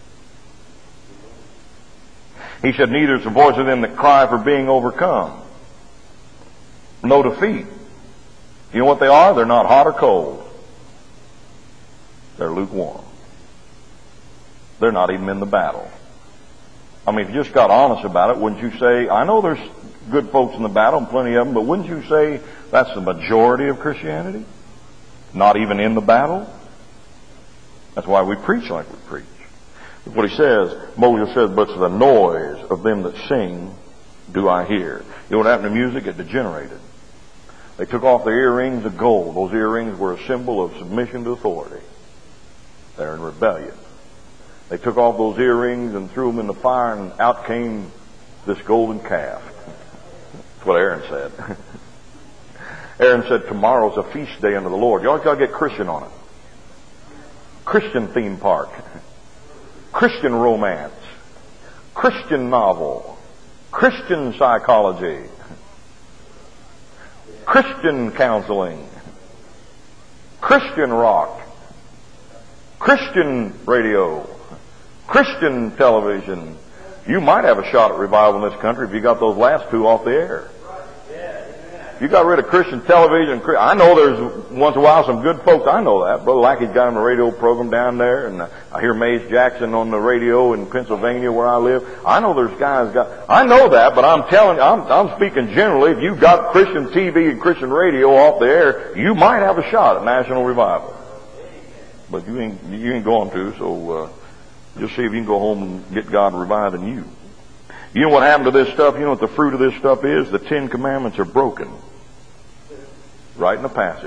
He said, "Neither is the voice of them that cry for being overcome." No defeat. You know what they are? They're not hot or cold. They're lukewarm. They're not even in the battle. I mean, if you just got honest about it, wouldn't you say, I know there's good folks in the battle, and plenty of them, but wouldn't you say that's the majority of Christianity? Not even in the battle? That's why we preach like we preach. Look what he says. Moses says, "But the noise of them that sing do I hear." You know what happened to music? It degenerated. They took off their earrings of gold. Those earrings were a symbol of submission to authority. They're in rebellion. They took off those earrings and threw them in the fire, and out came this golden calf. That's what Aaron said. Aaron said, "Tomorrow's a feast day unto the Lord." You always got to get Christian on it. Christian theme park. Christian romance. Christian novel. Christian psychology. Christian counseling. Christian rock. Christian radio. Christian television. You might have a shot at revival in this country if you got those last two off the air. You got rid of Christian television. I know there's once in a while some good folks. I know that. Brother Lackey's got him a radio program down there, and I hear Mays Jackson on the radio in Pennsylvania where I live. I know there's guys I know that, but I'm telling you, I'm speaking generally. If you've got Christian TV and Christian radio off the air, you might have a shot at national revival. But you ain't going to, so just see if you can go home and get God reviving you. You know what happened to this stuff? You know what the fruit of this stuff is? The 10 Commandments are broken. Right in the passage.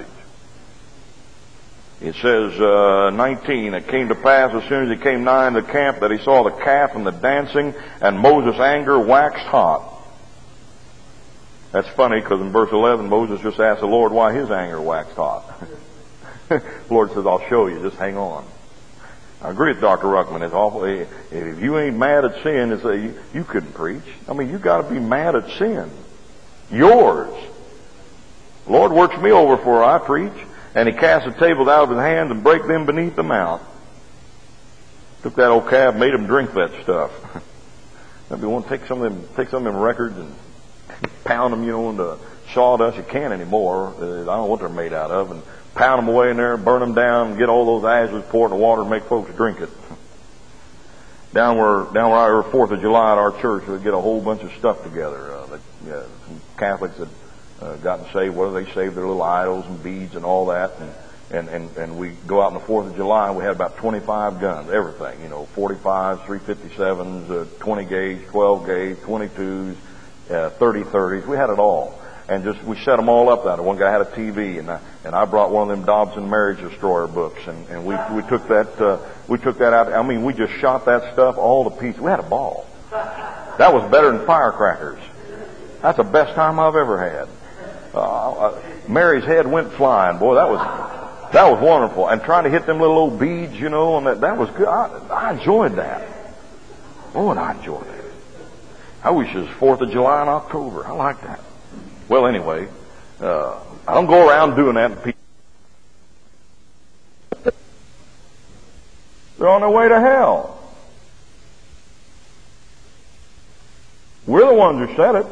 It says, 19, "It came to pass as soon as he came nigh unto the camp that he saw the calf and the dancing, and Moses' anger waxed hot." That's funny because in verse 11, Moses just asked the Lord why his anger waxed hot. The Lord says, "I'll show you. Just hang on." I agree with Dr. Ruckman. It's awful. If you ain't mad at sin, you couldn't preach. I mean, you got to be mad at sin. Yours. The Lord works me over for I preach. And he cast the tables out of his hands and brake them beneath the mount. Took that old calf, made him drink that stuff. Maybe you want to take some of them records and pound them, into sawdust. You can't anymore. I don't know what they're made out of. And pound them away in there, burn them down, and get all those ashes, pour it in the water, and make folks drink it. down where I were 4th of July at our church, we'd get a whole bunch of stuff together. Some Catholics had gotten saved, whether they saved their little idols and beads and all that, and we go out on the 4th of July, and we had about 25 guns, everything, 45s, 357s, 20 gauge, 12 gauge, 22s, 30-30s. We had it all. And we set them all up out. One guy had a TV, and I brought one of them Dobson Marriage Destroyer books, and we took that out. I mean, we just shot that stuff all to pieces. We had a ball. That was better than firecrackers. That's the best time I've ever had. Mary's head went flying. Boy, that was wonderful. And trying to hit them little old beads, and that was good. I enjoyed that. Oh, and I enjoyed it. I wish it was 4th of July in October. I like that. Well, anyway, I don't go around doing that to people. They're on their way to hell. We're the ones who said it.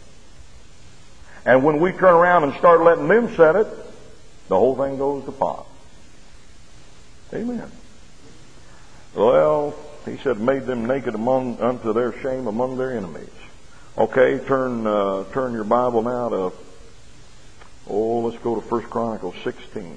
And when we turn around and start letting them set it, the whole thing goes to pot. Amen. Well, he said, made them naked unto their shame among their enemies. Okay, turn your Bible now to, let's go to 1 Chronicles 16.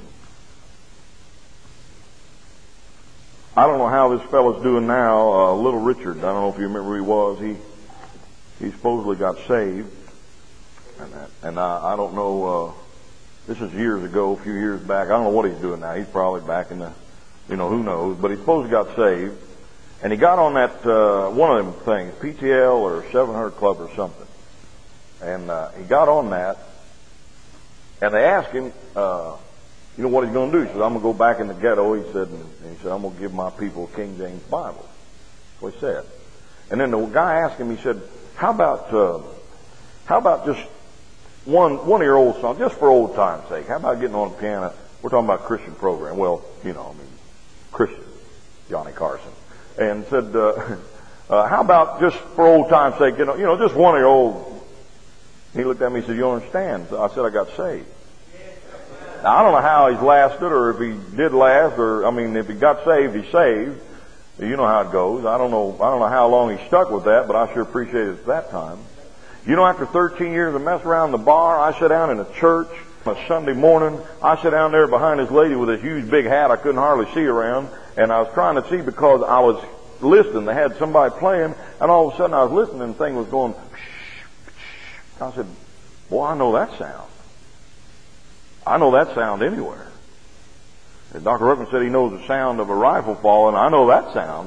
I don't know how this fellow's doing now. Little Richard, I don't know if you remember who he was. He supposedly got saved. And I don't know, this is years ago, a few years back. I don't know what he's doing now. He's probably back in the, who knows. But he supposedly got saved. And he got on that, one of them things, PTL or 700 Club or something. And he got on that. And they asked him, what he's going to do. He said, I'm going to go back in the ghetto. He said, I'm going to give my people a King James Bible. That's what he said. And then the guy asked him, he said, how about just one of your old songs, just for old time's sake? How about getting on the piano? We're talking about Christian program. Well, Christian, Johnny Carson. And said, how about just for old time's sake, just one of your old. He looked at me and said, you don't understand. So I said, I got saved. Now, I don't know how he's lasted, or if he did last, or, if he got saved, he's saved. You know how it goes. I don't know how long he stuck with that, but I sure appreciate it at that time. After 13 years of messing around the bar, I sat down in a church on a Sunday morning. I sat down there behind this lady with this huge big hat I couldn't hardly see around. And I was trying to see because I was listening. They had somebody playing, and all of a sudden I was listening, and the thing was going, I said, boy, I know that sound. I know that sound anywhere. And Dr. Ruckman said he knows the sound of a rifle falling. I know that sound.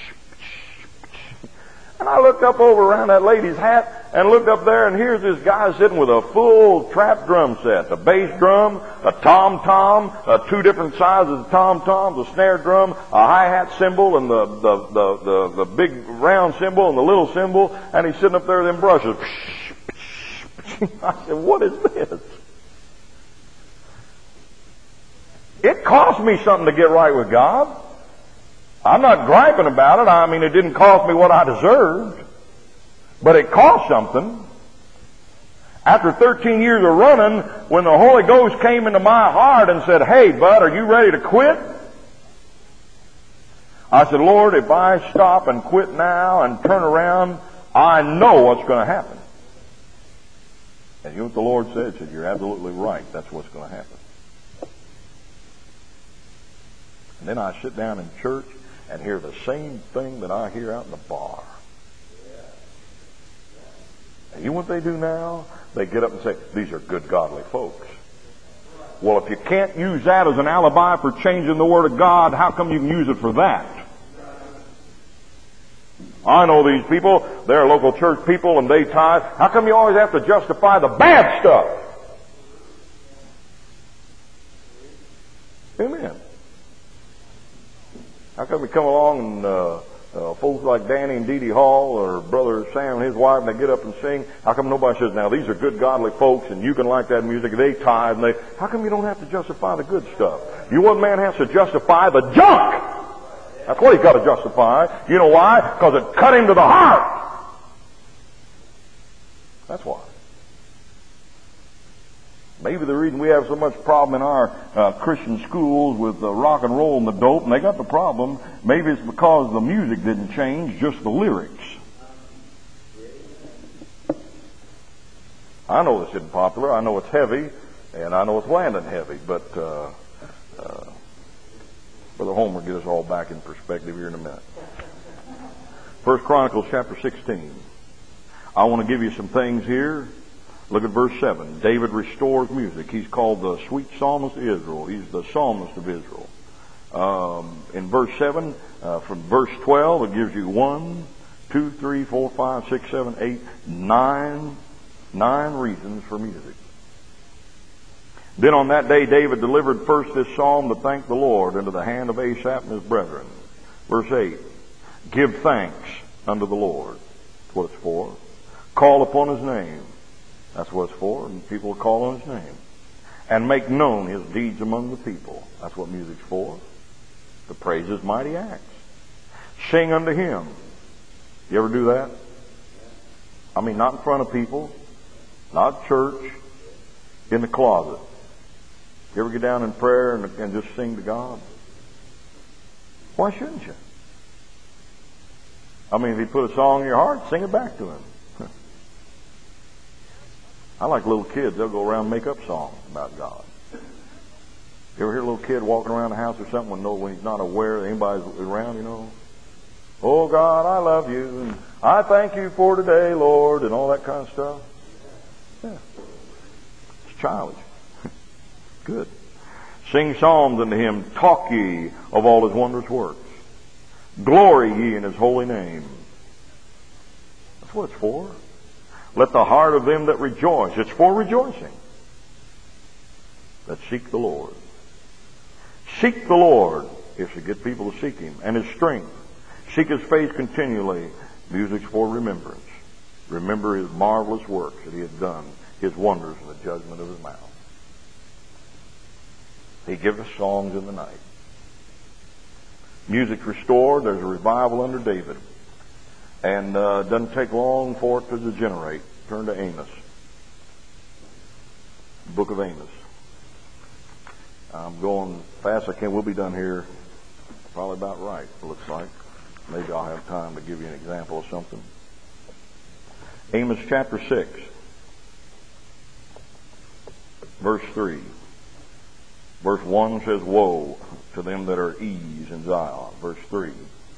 And I looked up over around that lady's hat and looked up there, and here's this guy sitting with a full trap drum set, a bass drum, a tom-tom, 2 different sizes of tom-toms, a snare drum, a hi-hat cymbal, and the big round cymbal and the little cymbal, and he's sitting up there with them brushes. I said, what is this? It cost me something to get right with God. I'm not griping about it. It didn't cost me what I deserved. But it cost something. After 13 years of running, when the Holy Ghost came into my heart and said, hey, bud, are you ready to quit? I said, Lord, if I stop and quit now and turn around, I know what's going to happen. And you know what the Lord said? He said, you're absolutely right. That's what's going to happen. And then I sit down in church and hear the same thing that I hear out in the bar. And you know what they do now? They get up and say, these are good, godly folks. Well, if you can't use that as an alibi for changing the Word of God, how come you can use it for that? I know these people, they're local church people and they tithe. How come you always have to justify the bad stuff? Amen. How come we come along and folks like Danny and Dee Dee Hall or Brother Sam and his wife, and they get up and sing? How come nobody says, now these are good godly folks and you can like that music, they tithe, and how come you don't have to justify the good stuff? You know what man has to justify? The junk! That's what he's got to justify. You know why? Because it cut him to the heart. That's why. Maybe the reason we have so much problem in our Christian schools with rock and roll and the dope, and they got the problem, maybe it's because the music didn't change, just the lyrics. I know this isn't popular. I know it's heavy, and I know it's landing heavy, but Brother Homer will get us all back in perspective here in a minute. 1 Chronicles chapter 16. I want to give you some things here. Look at verse 7. David restores music. He's called the sweet psalmist of Israel. He's the psalmist of Israel. In verse 7, from verse 12, it gives you 1, 2, 3, 4, 5, 6, 7, 8, 9 reasons for music. Then on that day David delivered first this psalm to thank the Lord into the hand of Asaph and his brethren. Verse 8, give thanks unto the Lord. That's what it's for. Call upon his name. That's what it's for, and people will call on his name. And make known his deeds among the people. That's what music's for. To praise his mighty acts. Sing unto him. You ever do that? I mean, not in front of people, not church, in the closet. You ever get down in prayer and just sing to God? Why shouldn't you? I mean, if he put a song in your heart, sing it back to him. I like little kids. They'll go around and make up songs about God. You ever hear a little kid walking around the house or something when he's not aware that anybody's around, you know? Oh, God, I love you, and I thank you for today, Lord, and all that kind of stuff. Yeah. It's childish. Good. Sing psalms unto him. Talk ye of all his wondrous works. Glory ye in his holy name. That's what it's for. Let the heart of them that rejoice. It's for rejoicing. That seek the Lord. Seek the Lord. If you get people to seek him. And his strength. Seek his face continually. Music's for remembrance. Remember his marvelous works that he had done. His wonders and the judgment of his mouth. He giveth songs in the night. Music's restored. There's a revival under David. And it doesn't take long for it to degenerate. Turn to Amos. Book of Amos. I'm going fast. We'll be done here probably about right, it looks like. Maybe I'll have time to give you an example of something. Amos chapter 6. Verse 3. Verse 1 says, woe to them that are at ease in Zion. Verse 3.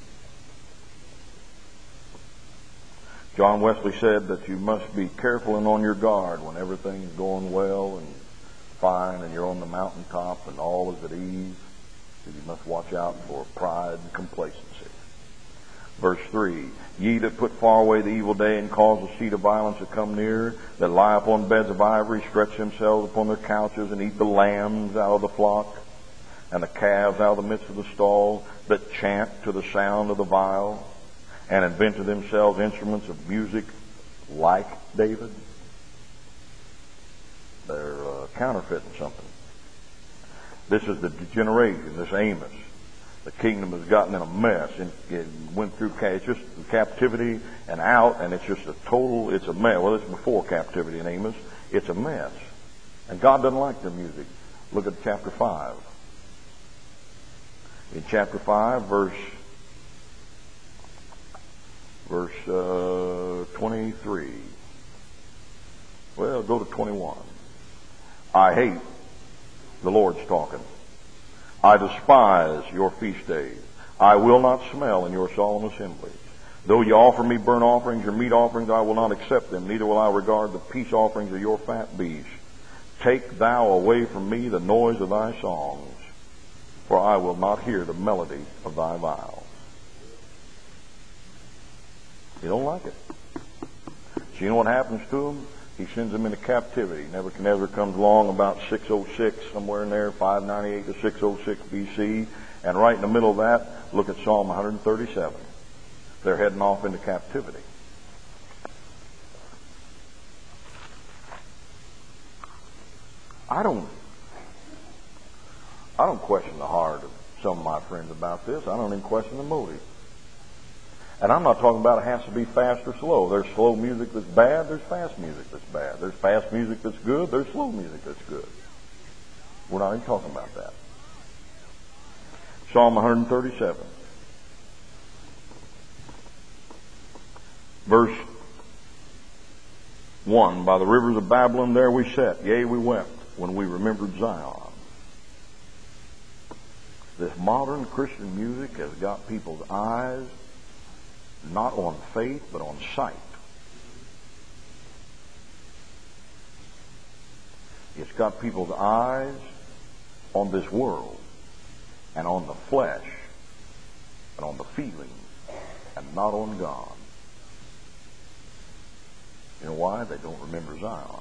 John Wesley said that you must be careful and on your guard when everything's going well and fine and you're on the mountaintop and all is at ease. You must watch out for pride and complacency. Verse 3, ye that put far away the evil day and cause the seed of violence to come near, that lie upon beds of ivory, stretch themselves upon their couches, and eat the lambs out of the flock, and the calves out of the midst of the stall, that chant to the sound of the viol, and invent to themselves instruments of music like David. They're counterfeiting something. This is the degeneration, this Amos. The kingdom has gotten in a mess. It went through, it's just captivity and out, and it's just it's a mess. Well, it's before captivity in Amos. It's a mess. And God doesn't like their music. Look at chapter 5. In chapter 5, verse 23. Well, go to 21. I hate, the Lord's talking. I despise your feast days. I will not smell in your solemn assemblies. Though you offer me burnt offerings or meat offerings, I will not accept them, neither will I regard the peace offerings of your fat beasts. Take thou away from me the noise of thy songs, for I will not hear the melody of thy viols. You don't like it. So you know what happens to them? He sends them into captivity. Nebuchadnezzar comes along about 606, somewhere in there, 598 to 606 BC. And right in the middle of that, look at Psalm 137. They're heading off into captivity. I don't question the heart of some of my friends about this. I don't even question the motive. And I'm not talking about it has to be fast or slow. There's slow music that's bad. There's fast music that's bad. There's fast music that's good. There's slow music that's good. We're not even talking about that. Psalm 137. Verse 1. By the rivers of Babylon there we sat. Yea, we wept when we remembered Zion. This modern Christian music has got people's eyes not on faith, but on sight. It's got people's eyes on this world and on the flesh and on the feelings and not on God. You know why? They don't remember Zion.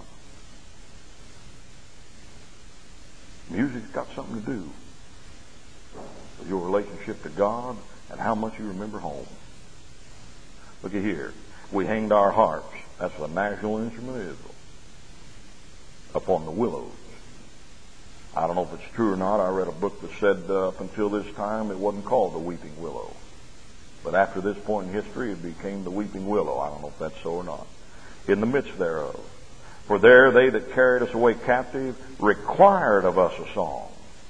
Music's got something to do with your relationship to God and how much you remember home. Look at here. We hanged our harps. That's the national instrument of Israel. Upon the willows. I don't know if it's true or not. I read a book that said up until this time it wasn't called the weeping willow. But after this point in history it became the weeping willow. I don't know if that's so or not. In the midst thereof. For there they that carried us away captive required of us a song.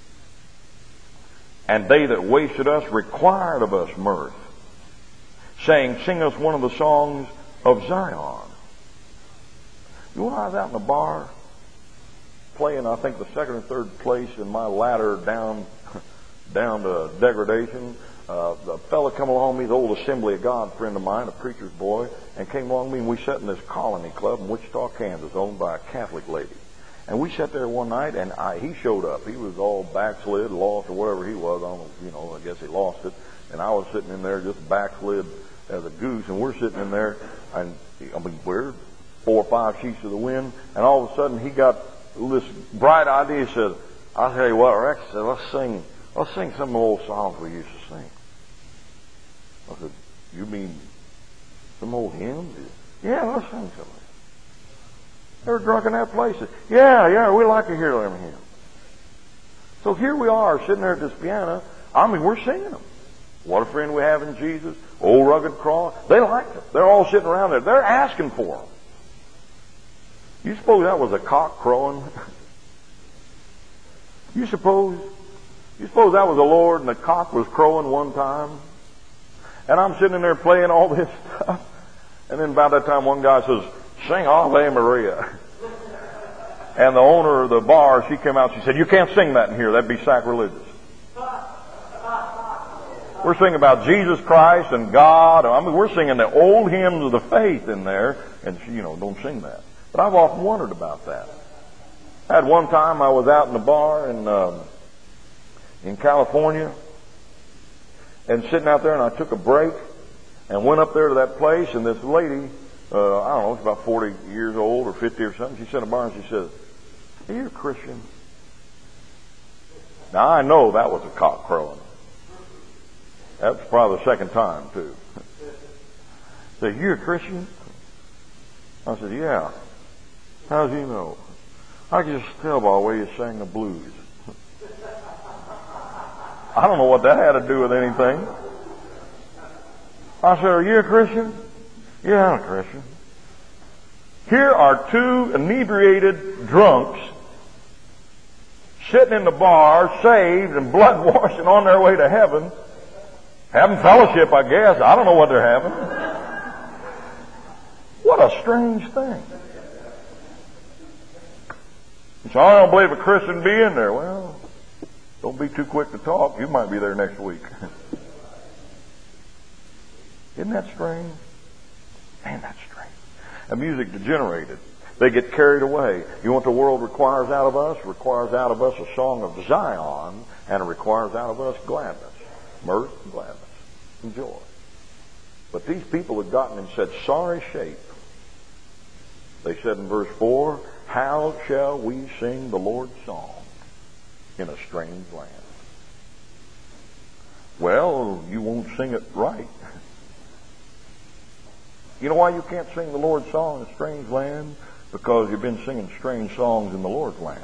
And they that wasted us required of us mirth, saying, sing us one of the songs of Zion. You know, when I was out in the bar playing, I think the second or third place in my ladder down to degradation, the fella come along me, the old Assembly of God friend of mine, a preacher's boy, and came along me, and we sat in this colony club in Wichita, Kansas, owned by a Catholic lady. And we sat there one night, and he showed up. He was all backslid, lost, or whatever he was. I don't know, I guess he lost it. And I was sitting in there just backslid as a goose, and we're sitting in there, and we're 4 or 5 sheets of the wind, and all of a sudden he got this bright idea. He said, I'll tell you what, Rex, said, let's sing some of the old songs we used to sing. I said, you mean some old hymns? Yeah, let's sing some of them. They were drunk in that place. Yeah, we like to hear them hymns. So here we are sitting there at this piano. We're singing them. What a friend we have in Jesus. Old rugged cross. They like them. They're all sitting around there. They're asking for them. You suppose that was a cock crowing? You suppose that was the Lord and the cock was crowing one time? And I'm sitting in there playing all this stuff. And then about that time one guy says, sing Ave Maria. And the owner of the bar, she came out, she said, you can't sing that in here. That'd be sacrilegious. We're singing about Jesus Christ and God. We're singing the old hymns of the faith in there. And, don't sing that. But I've often wondered about that. I had one time I was out in the bar in California and sitting out there, and I took a break and went up there to that place, and this lady, I don't know, she's about 40 years old or 50 or something, she sat in the bar and she said, are you a Christian? Now I know that was a cock crowing. That was probably the second time too. Said, you a Christian? I said, yeah. How do you know? I can just tell by the way you sang the blues. I don't know what that had to do with anything. I said, are you a Christian? Yeah, I'm a Christian. Here are 2 inebriated drunks sitting in the bar, saved and blood washed and on their way to heaven, having fellowship, I guess. I don't know what they're having. What a strange thing. So I don't believe a Christian be in there. Well, don't be too quick to talk. You might be there next week. Isn't that strange? Man, that's strange. And music degenerated. They get carried away. You know what the world requires out of us? It requires out of us a song of Zion, and it requires out of us gladness, mirth, and gladness, and joy. But these people had gotten in such sorry shape. They said in verse 4, how shall we sing the Lord's song in a strange land? Well, you won't sing it right. You know why you can't sing the Lord's song in a strange land? Because you've been singing strange songs in the Lord's land.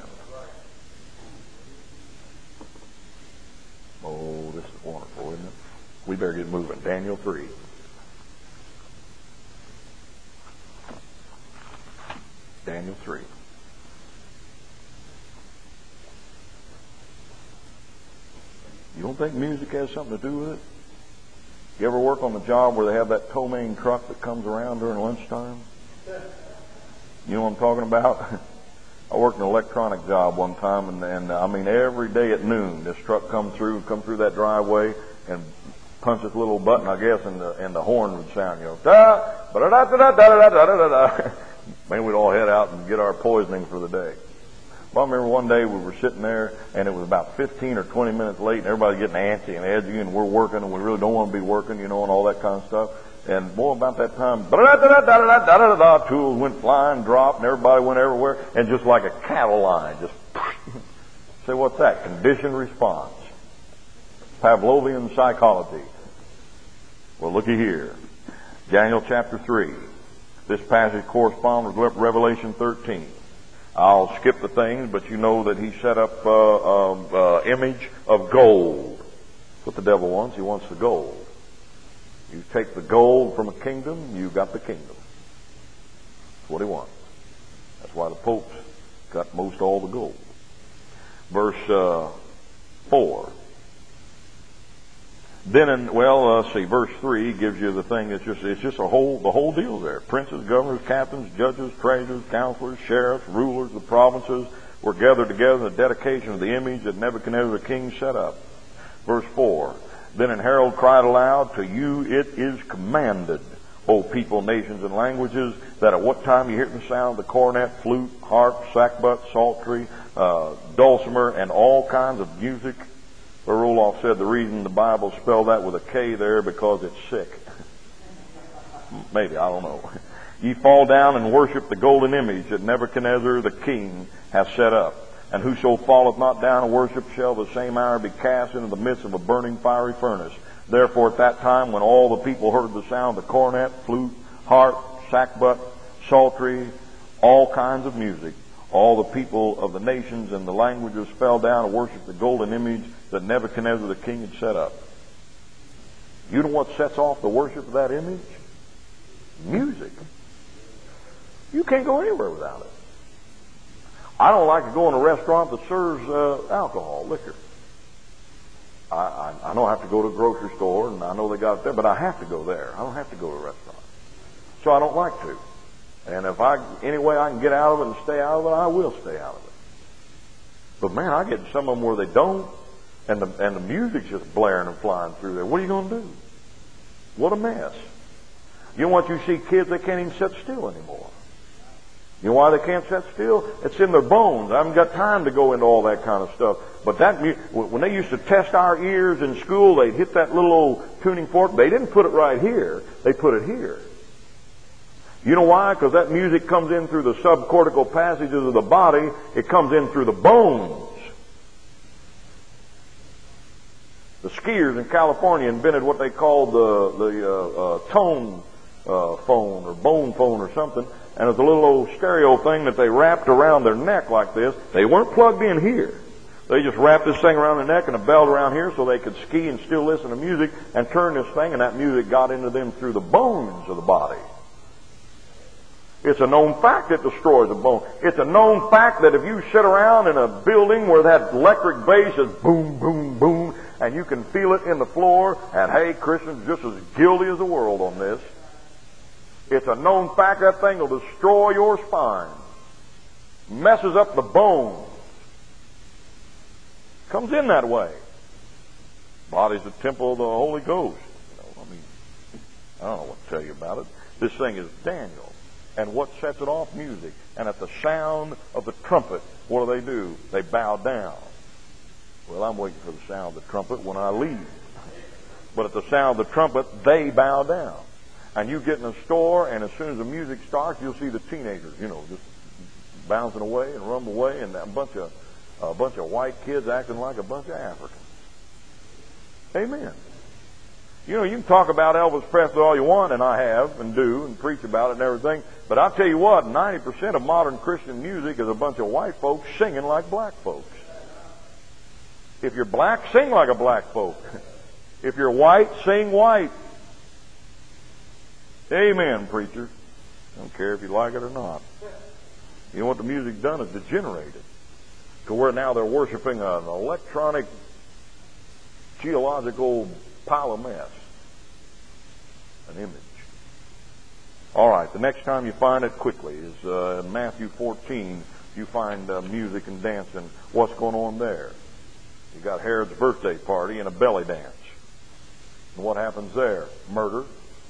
Oh, this is wonderful, isn't it? We better get moving. Daniel 3. Daniel 3. You don't think music has something to do with it? You ever work on the job where they have that tow main truck that comes around during lunchtime? You know what I'm talking about? I worked an electronic job one time, and I mean every day at noon, this truck come through that driveway and punch this little button, I guess, and the horn would sound, you know, da da da da da da da da da. Man, we'd all head out and get our poisoning for the day. Well, I remember one day we were sitting there, and it was about 15 or 20 minutes late, and everybody's getting antsy and edgy, and we're working, and we really don't want to be working, you know, and all that kind of stuff. And boy, about that time, tools went flying, dropped, and everybody went everywhere, and just like a cattle line, just say, what's that? Conditioned response. Pavlovian psychology. Well, looky here. Daniel chapter 3. This passage corresponds with Revelation 13. I'll skip the things, but you know that he set up image of gold. That's what the devil wants. He wants the gold. You take the gold from a kingdom, you got the kingdom. That's what he wants. That's why the popes got most all the gold. Verse 4. Then, verse 3 gives you the thing that's it's just the whole deal there. Princes, governors, captains, judges, treasurers, counselors, sheriffs, rulers, the provinces were gathered together in the dedication of the image that Nebuchadnezzar the king set up. Verse 4. Then an herald cried aloud, to you it is commanded, O people, nations, and languages, that at what time you hear the sound of the cornet, flute, harp, sackbut, psaltery, dulcimer, and all kinds of music. But Roloff said the reason the Bible spelled that with a K there because it's sick. Maybe, I don't know. Ye fall down and worship the golden image that Nebuchadnezzar the king hath set up. And whoso falleth not down and worship shall the same hour be cast into the midst of a burning fiery furnace. Therefore at that time when all the people heard the sound of the cornet, flute, harp, sackbut, psaltery, all kinds of music, all the people of the nations and the languages fell down and worshiped the golden image that Nebuchadnezzar the king had set up. You know what sets off the worship of that image? Music. You can't go anywhere without it. I don't like to go in a restaurant that serves alcohol, liquor. I know I have to go to a grocery store, and I know they got it there, but I have to go there. I don't have to go to a restaurant. So I don't like to. And if any way I can get out of it and stay out of it, I will stay out of it. But man, I get some of them where they don't, and the music's just blaring and flying through there. What are you going to do? What a mess. You know what, you see kids, they can't even sit still anymore. You know why they can't sit still? It's in their bones. I haven't got time to go into all that kind of stuff. But when they used to test our ears in school, they'd hit that little old tuning fork. They didn't put it right here. They put it here. You know why? Because that music comes in through the subcortical passages of the body. It comes in through the bones. The skiers in California invented what they called the tone phone or bone phone or something. And it's a little old stereo thing that they wrapped around their neck like this. They weren't plugged in here. They just wrapped this thing around their neck and a belt around here so they could ski and still listen to music and turn this thing, and that music got into them through the bones of the body. It's a known fact it destroys the bone. It's a known fact that if you sit around in a building where that electric bass is boom, boom, boom, and you can feel it in the floor, and hey, Christians just as guilty as the world on this. It's a known fact that thing will destroy your spine. Messes up the bones. Comes in that way. Body's the temple of the Holy Ghost. I don't know what to tell you about it. This thing is Daniel. And what sets it off? Music. And at the sound of the trumpet, what do? They bow down. Well, I'm waiting for the sound of the trumpet when I leave. But at the sound of the trumpet, they bow down. And you get in a store, and as soon as the music starts, you'll see the teenagers, just bouncing away and running away, and a bunch of white kids acting like a bunch of Africans. Amen. You can talk about Elvis Presley all you want, and I have, and do, and preach about it and everything, but I'll tell you what, 90% of modern Christian music is a bunch of white folks singing like black folks. If you're black, sing like a black folk. If you're white, sing white. Amen, preacher. I don't care if you like it or not. You know what the music's done is degenerated to where now they're worshiping an electronic geological pile of mess, an image. All right, the next time you find it quickly is in Matthew 14. You find music and dancing. What's going on there? You got Herod's birthday party and a belly dance. And what happens there? Murder.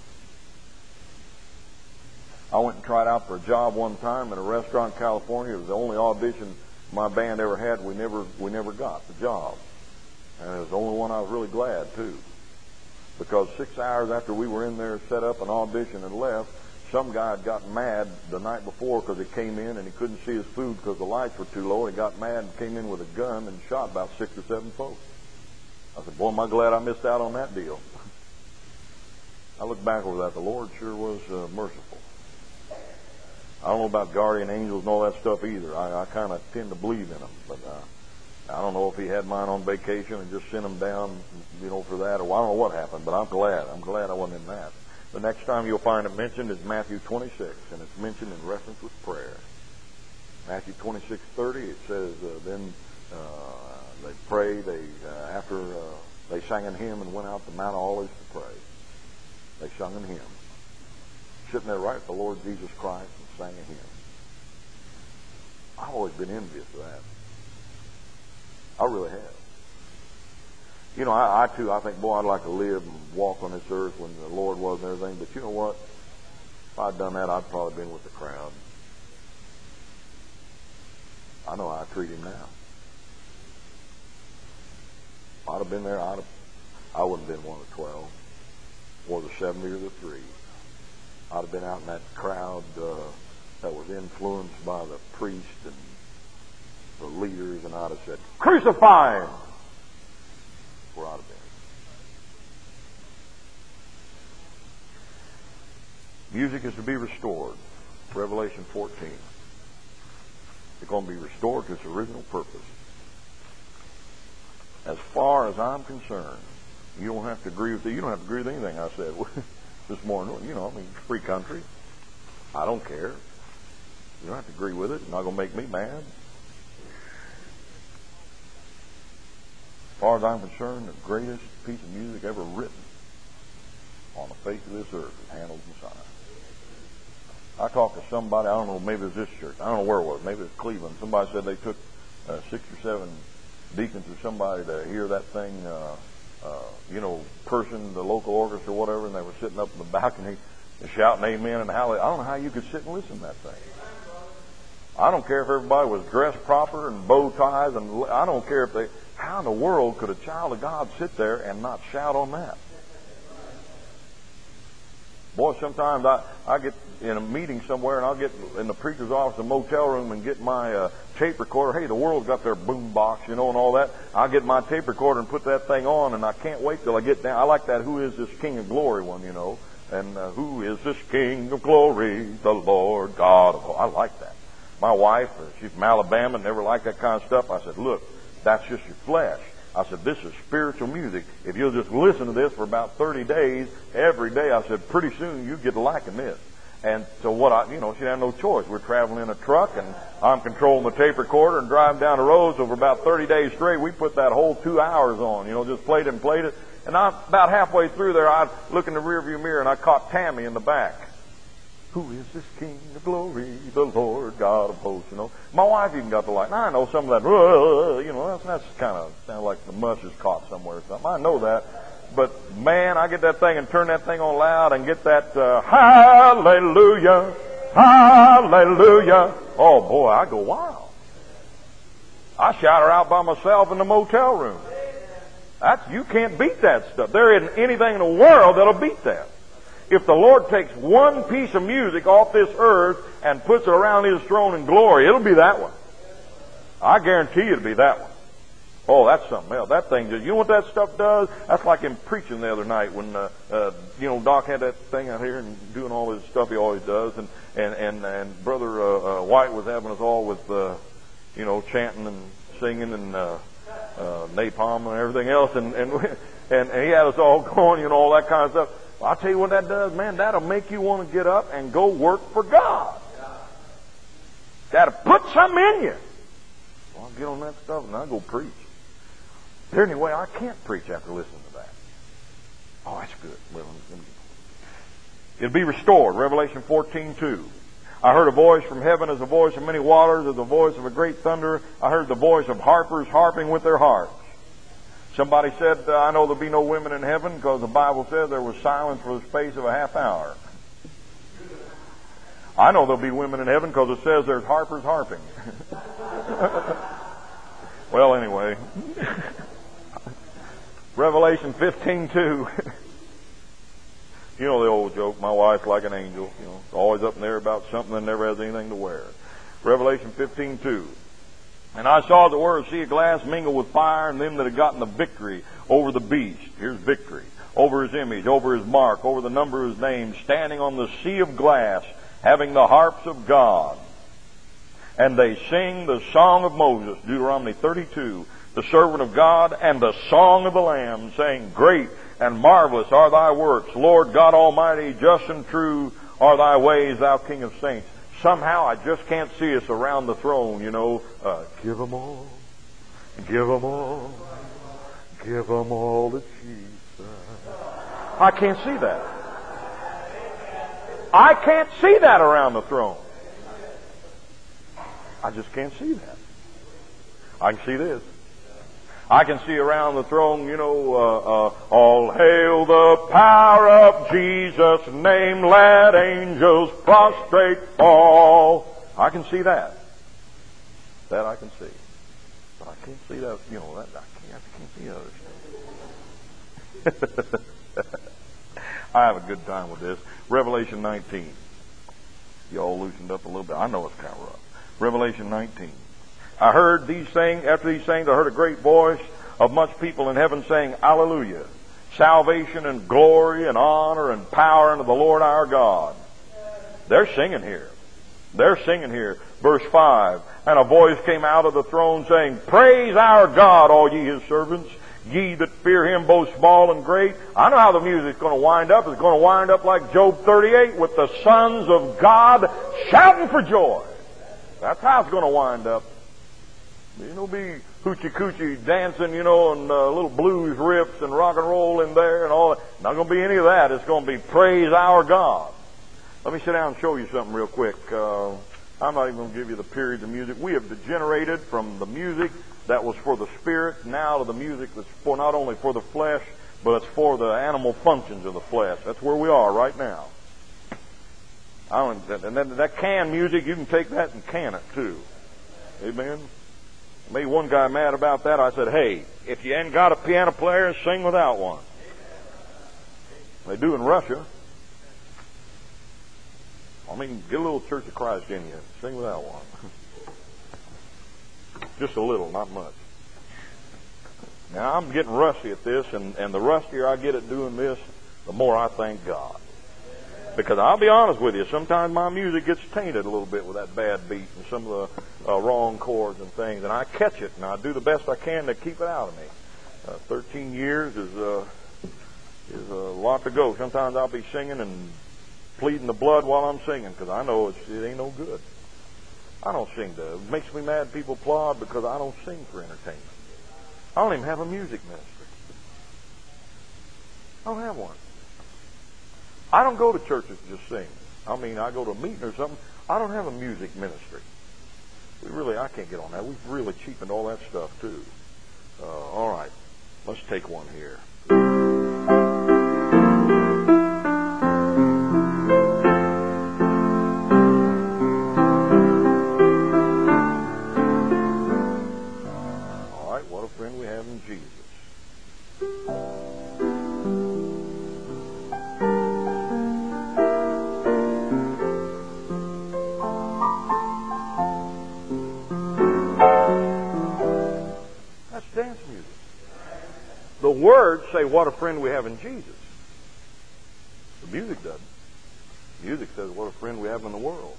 I went and tried out for a job one time in a restaurant in California. It was the only audition my band ever had. We never got the job. And it was the only one I was really glad, too. Because 6 hours after we were in there, set up an audition and left, some guy had gotten mad the night before because he came in and he couldn't see his food because the lights were too low. He got mad and came in with a gun and shot about 6 or 7 folks. I said, boy, am I glad I missed out on that deal. I look back over that. The Lord sure was merciful. I don't know about guardian angels and all that stuff either. I kind of tend to believe in them. But I don't know if he had mine on vacation and just sent them down, for that. Or I don't know what happened, but I'm glad. I'm glad I wasn't in that. The next time you'll find it mentioned is Matthew 26, and it's mentioned in reference with prayer. Matthew 26:30, it says, then they prayed, after they sang an hymn and went out to Mount Olives to pray. They sung an hymn. Sitting there right with the Lord Jesus Christ and sang a hymn. I've always been envious of that. I really have. I too, I think, boy, I'd like to live and walk on this earth when the Lord was and everything. But you know what? If I'd done that, I'd probably been with the crowd. I know how I treat him now. If I'd have been there, I wouldn't have been one of the 12, or the 70 or the 3. I'd have been out in that crowd that was influenced by the priest and the leaders, and I'd have said, "Crucify him!" Where I'd have been. Music is to be restored. Revelation 14. It's going to be restored to its original purpose. As far as I'm concerned, you don't have to agree with it. You don't have to agree with anything I said this morning. Free country. I don't care. You don't have to agree with it. It's not going to make me mad. As far as I'm concerned, the greatest piece of music ever written on the face of this earth is Handel's Messiah. I talked to somebody, I don't know, maybe it was this church, I don't know where it was, maybe it was Cleveland. Somebody said they took 6 or 7 deacons or somebody to hear that thing, person, the local orchestra or whatever, and they were sitting up in the balcony and shouting amen and hallelujah. I don't know how you could sit and listen to that thing. I don't care if everybody was dressed proper and bow ties, and I don't care if how in the world could a child of God sit there and not shout on that? Boy, sometimes I get in a meeting somewhere and I'll get in the preacher's office, a motel room, and get my tape recorder. Hey, the world's got their boom box, and all that. I'll get my tape recorder and put that thing on, and I can't wait till I get down. I like that "Who is this King of Glory" one, and who is this King of Glory? The Lord God of hosts. I like that. My wife, she's from Alabama, never liked that kind of stuff. I said, look, that's just your flesh. I said, this is spiritual music. If you'll just listen to this for about 30 days, every day, I said, pretty soon you get to liking this. And so she had no choice. We're traveling in a truck, and I'm controlling the tape recorder and driving down the road. So for about 30 days straight, we put that whole 2 hours on, just played it. And I'm about halfway through there, I look in the rearview mirror, and I caught Tammy in the back. Who is this King of Glory, the Lord God of hosts? My wife even got the light. Now I know some of that, that's kind of sounds like the muss is caught somewhere or something. I know that. But man, I get that thing and turn that thing on loud and get that hallelujah, hallelujah. Oh boy, I go wild. I shout her out by myself in the motel room. You can't beat that stuff. There isn't anything in the world that'll beat that. If the Lord takes one piece of music off this earth and puts it around His throne in glory, it'll be that one. I guarantee you it'll be that one. Oh, that's something else. That thing, you know what that stuff does? That's like him preaching the other night when, Doc had that thing out here and doing all his stuff he always does. And Brother White was having us all with, chanting and singing and napalm and everything else. And he had us all going, all that kind of stuff. Well, I'll tell you what that does, man. That'll make you want to get up and go work for God. Got to put something in you. Well, I'll get on that stuff and I'll go preach. Is there any way I can't preach after listening to that? Oh, that's good. Well, it'll be restored. Revelation 14:2. I heard a voice from heaven as the voice of many waters, as the voice of a great thunder. I heard the voice of harpers harping with their harps. Somebody said, I know there'll be no women in heaven because the Bible says there was silence for the space of a half hour. I know there'll be women in heaven because it says there's harpers harping. Well, anyway. Revelation 15:2. You know the old joke, my wife's like an angel. You know, always up in there about something and never has anything to wear. Revelation 15:2. And I saw the word sea of glass mingled with fire, and them that had gotten the victory over the beast. Here's victory. Over his image, over his mark, over the number of his name, standing on the sea of glass, having the harps of God. And they sing the song of Moses, Deuteronomy 32, the servant of God, and the song of the Lamb, saying, Great and marvelous are thy works, Lord God Almighty, just and true are thy ways, thou King of saints. Somehow I just can't see us around the throne, you know. Give them all, give them all, give them all to Jesus. I can't see that. I can't see that around the throne. I just can't see that. I can see this. I can see around the throne, you know, all hail the power of Jesus' name, let angels prostrate fall. I can see that. That I can see. But I can't see that, you know, that I can't see others. I have a good time with this. Revelation 19. Y'all loosened up a little bit. I know it's kind of rough. Revelation 19. I heard these things, after these things, I heard a great voice of much people in heaven saying, Hallelujah! Salvation and glory and honor and power unto the Lord our God. They're singing here. They're singing here. Verse 5. And a voice came out of the throne saying, Praise our God, all ye his servants, ye that fear him, both small and great. I know how the music's going to wind up. It's going to wind up like Job 38 with the sons of God shouting for joy. That's how it's going to wind up. You know, be hoochie-coochie dancing, you know, and little blues riffs and rock and roll in there and all that. Not going to be any of that. It's going to be praise our God. Let me sit down and show you something real quick. I'm not even going to give you the periods of music. We have degenerated from the music that was for the spirit now to the music that's for not only for the flesh, but it's for the animal functions of the flesh. That's where we are right now. And that canned music, you can take that and can it too. Amen? Made one guy mad about that. I said, hey, if you ain't got a piano player, sing without one. They do in Russia. I mean, get a little Church of Christ in you. Sing without one. Just a little, not much. Now, I'm getting rusty at this, and the rustier I get at doing this, the more I thank God. Because I'll be honest with you, sometimes my music gets tainted a little bit with that bad beat and some of the wrong chords and things, and I catch it, and I do the best I can to keep it out of me. 13 years is a lot to go. Sometimes I'll be singing and pleading the blood while I'm singing because I know it ain't no good. I don't sing it makes me mad people applaud because I don't sing for entertainment. I don't even have a music ministry. I don't have one. I don't go to churches to just sing. I mean, I go to a meeting or something. I don't have a music ministry. I can't get on that. We've really cheapened all that stuff too. All right, let's take one here. All right, what a friend we have in Jesus. Dance music. The words say, what a friend we have in Jesus. The music doesn't. The music says, what a friend we have in the world.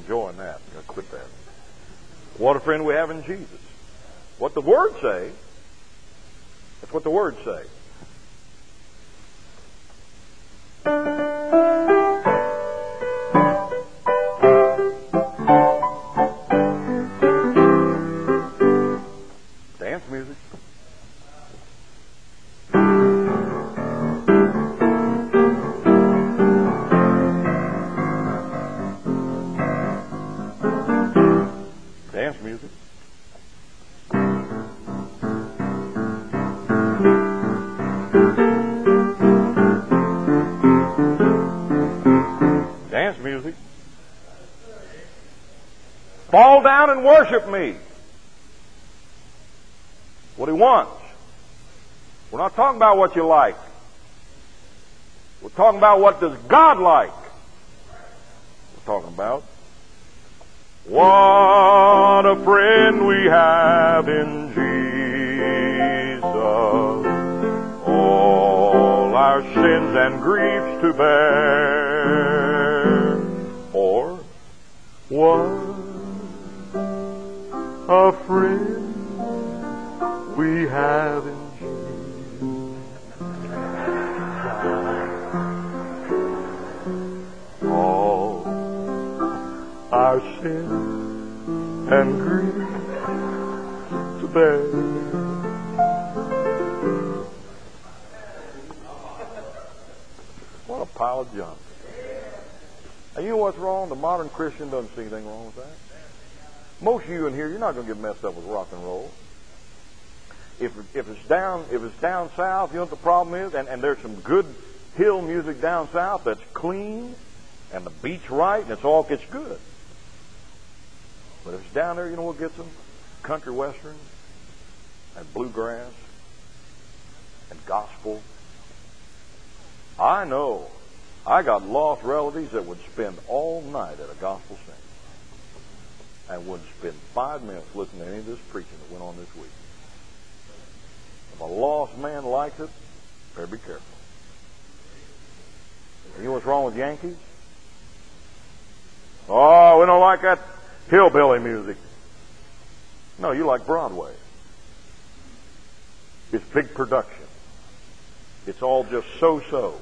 enjoying that. You gotta quit that. What a friend we have in Jesus. What the Word say, that's what the Word say. Dance music. Dance music. Dance music. Fall down and worship me. What he wants. We're not talking about what you like. We're talking about what does God like. We're talking about what a friend we have in Jesus. All our sins and griefs to bear. Or what a friend we have in Jesus. All our sins and grief to bear. What a pile of junk. And you know what's wrong? The modern Christian doesn't see anything wrong with that. Most of you in here, you're not going to get messed up with rock and roll. If it's down south, you know what the problem is? And there's some good hill music down south that's clean and the beat's right and it's good. But if it's down there, you know what gets them? Country western and bluegrass and gospel. I know I got lost relatives that would spend all night at a gospel sing and wouldn't spend 5 minutes listening to any of this preaching that went on this week. If a lost man likes it, better be careful. You know what's wrong with Yankees? Oh, we don't like that hillbilly music. No, you like Broadway. It's big production. It's all just so-so.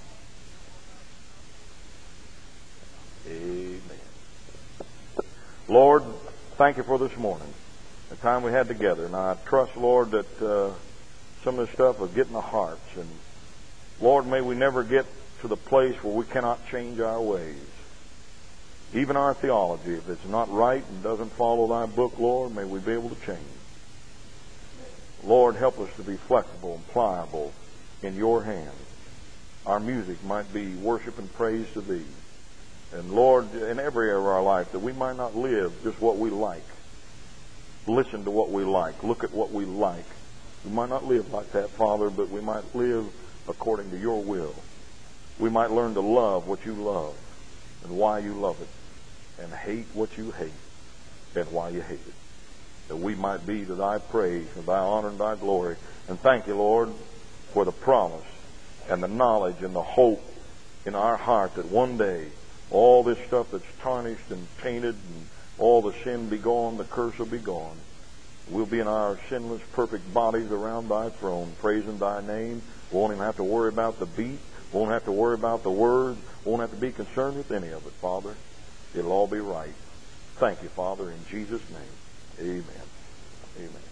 Amen. Lord, thank you for this morning, the time we had together. And I trust, Lord, that some of this stuff will get in the hearts. And Lord, may we never get to the place where we cannot change our ways. Even our theology, if it's not right and doesn't follow thy book, Lord, may we be able to change. Lord, help us to be flexible and pliable in your hands. Our music might be worship and praise to thee. And Lord, in every area of our life, that we might not live just what we like. Listen to what we like. Look at what we like. We might not live like that, Father, but we might live according to your will. We might learn to love what you love and why you love it, and hate what you hate and why you hate it. That we might be to thy praise and thy honor and thy glory. And thank you, Lord, for the promise and the knowledge and the hope in our heart that one day all this stuff that's tarnished and tainted and all the sin be gone, the curse will be gone. We'll be in our sinless, perfect bodies around thy throne, praising thy name. We won't even have to worry about the beat. Won't have to worry about the words. Won't have to be concerned with any of it, Father. It'll all be right. Thank you, Father, in Jesus' name. Amen. Amen.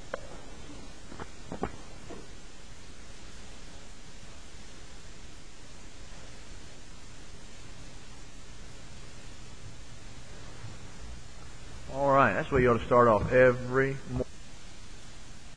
All right, that's where you ought to start off every morning.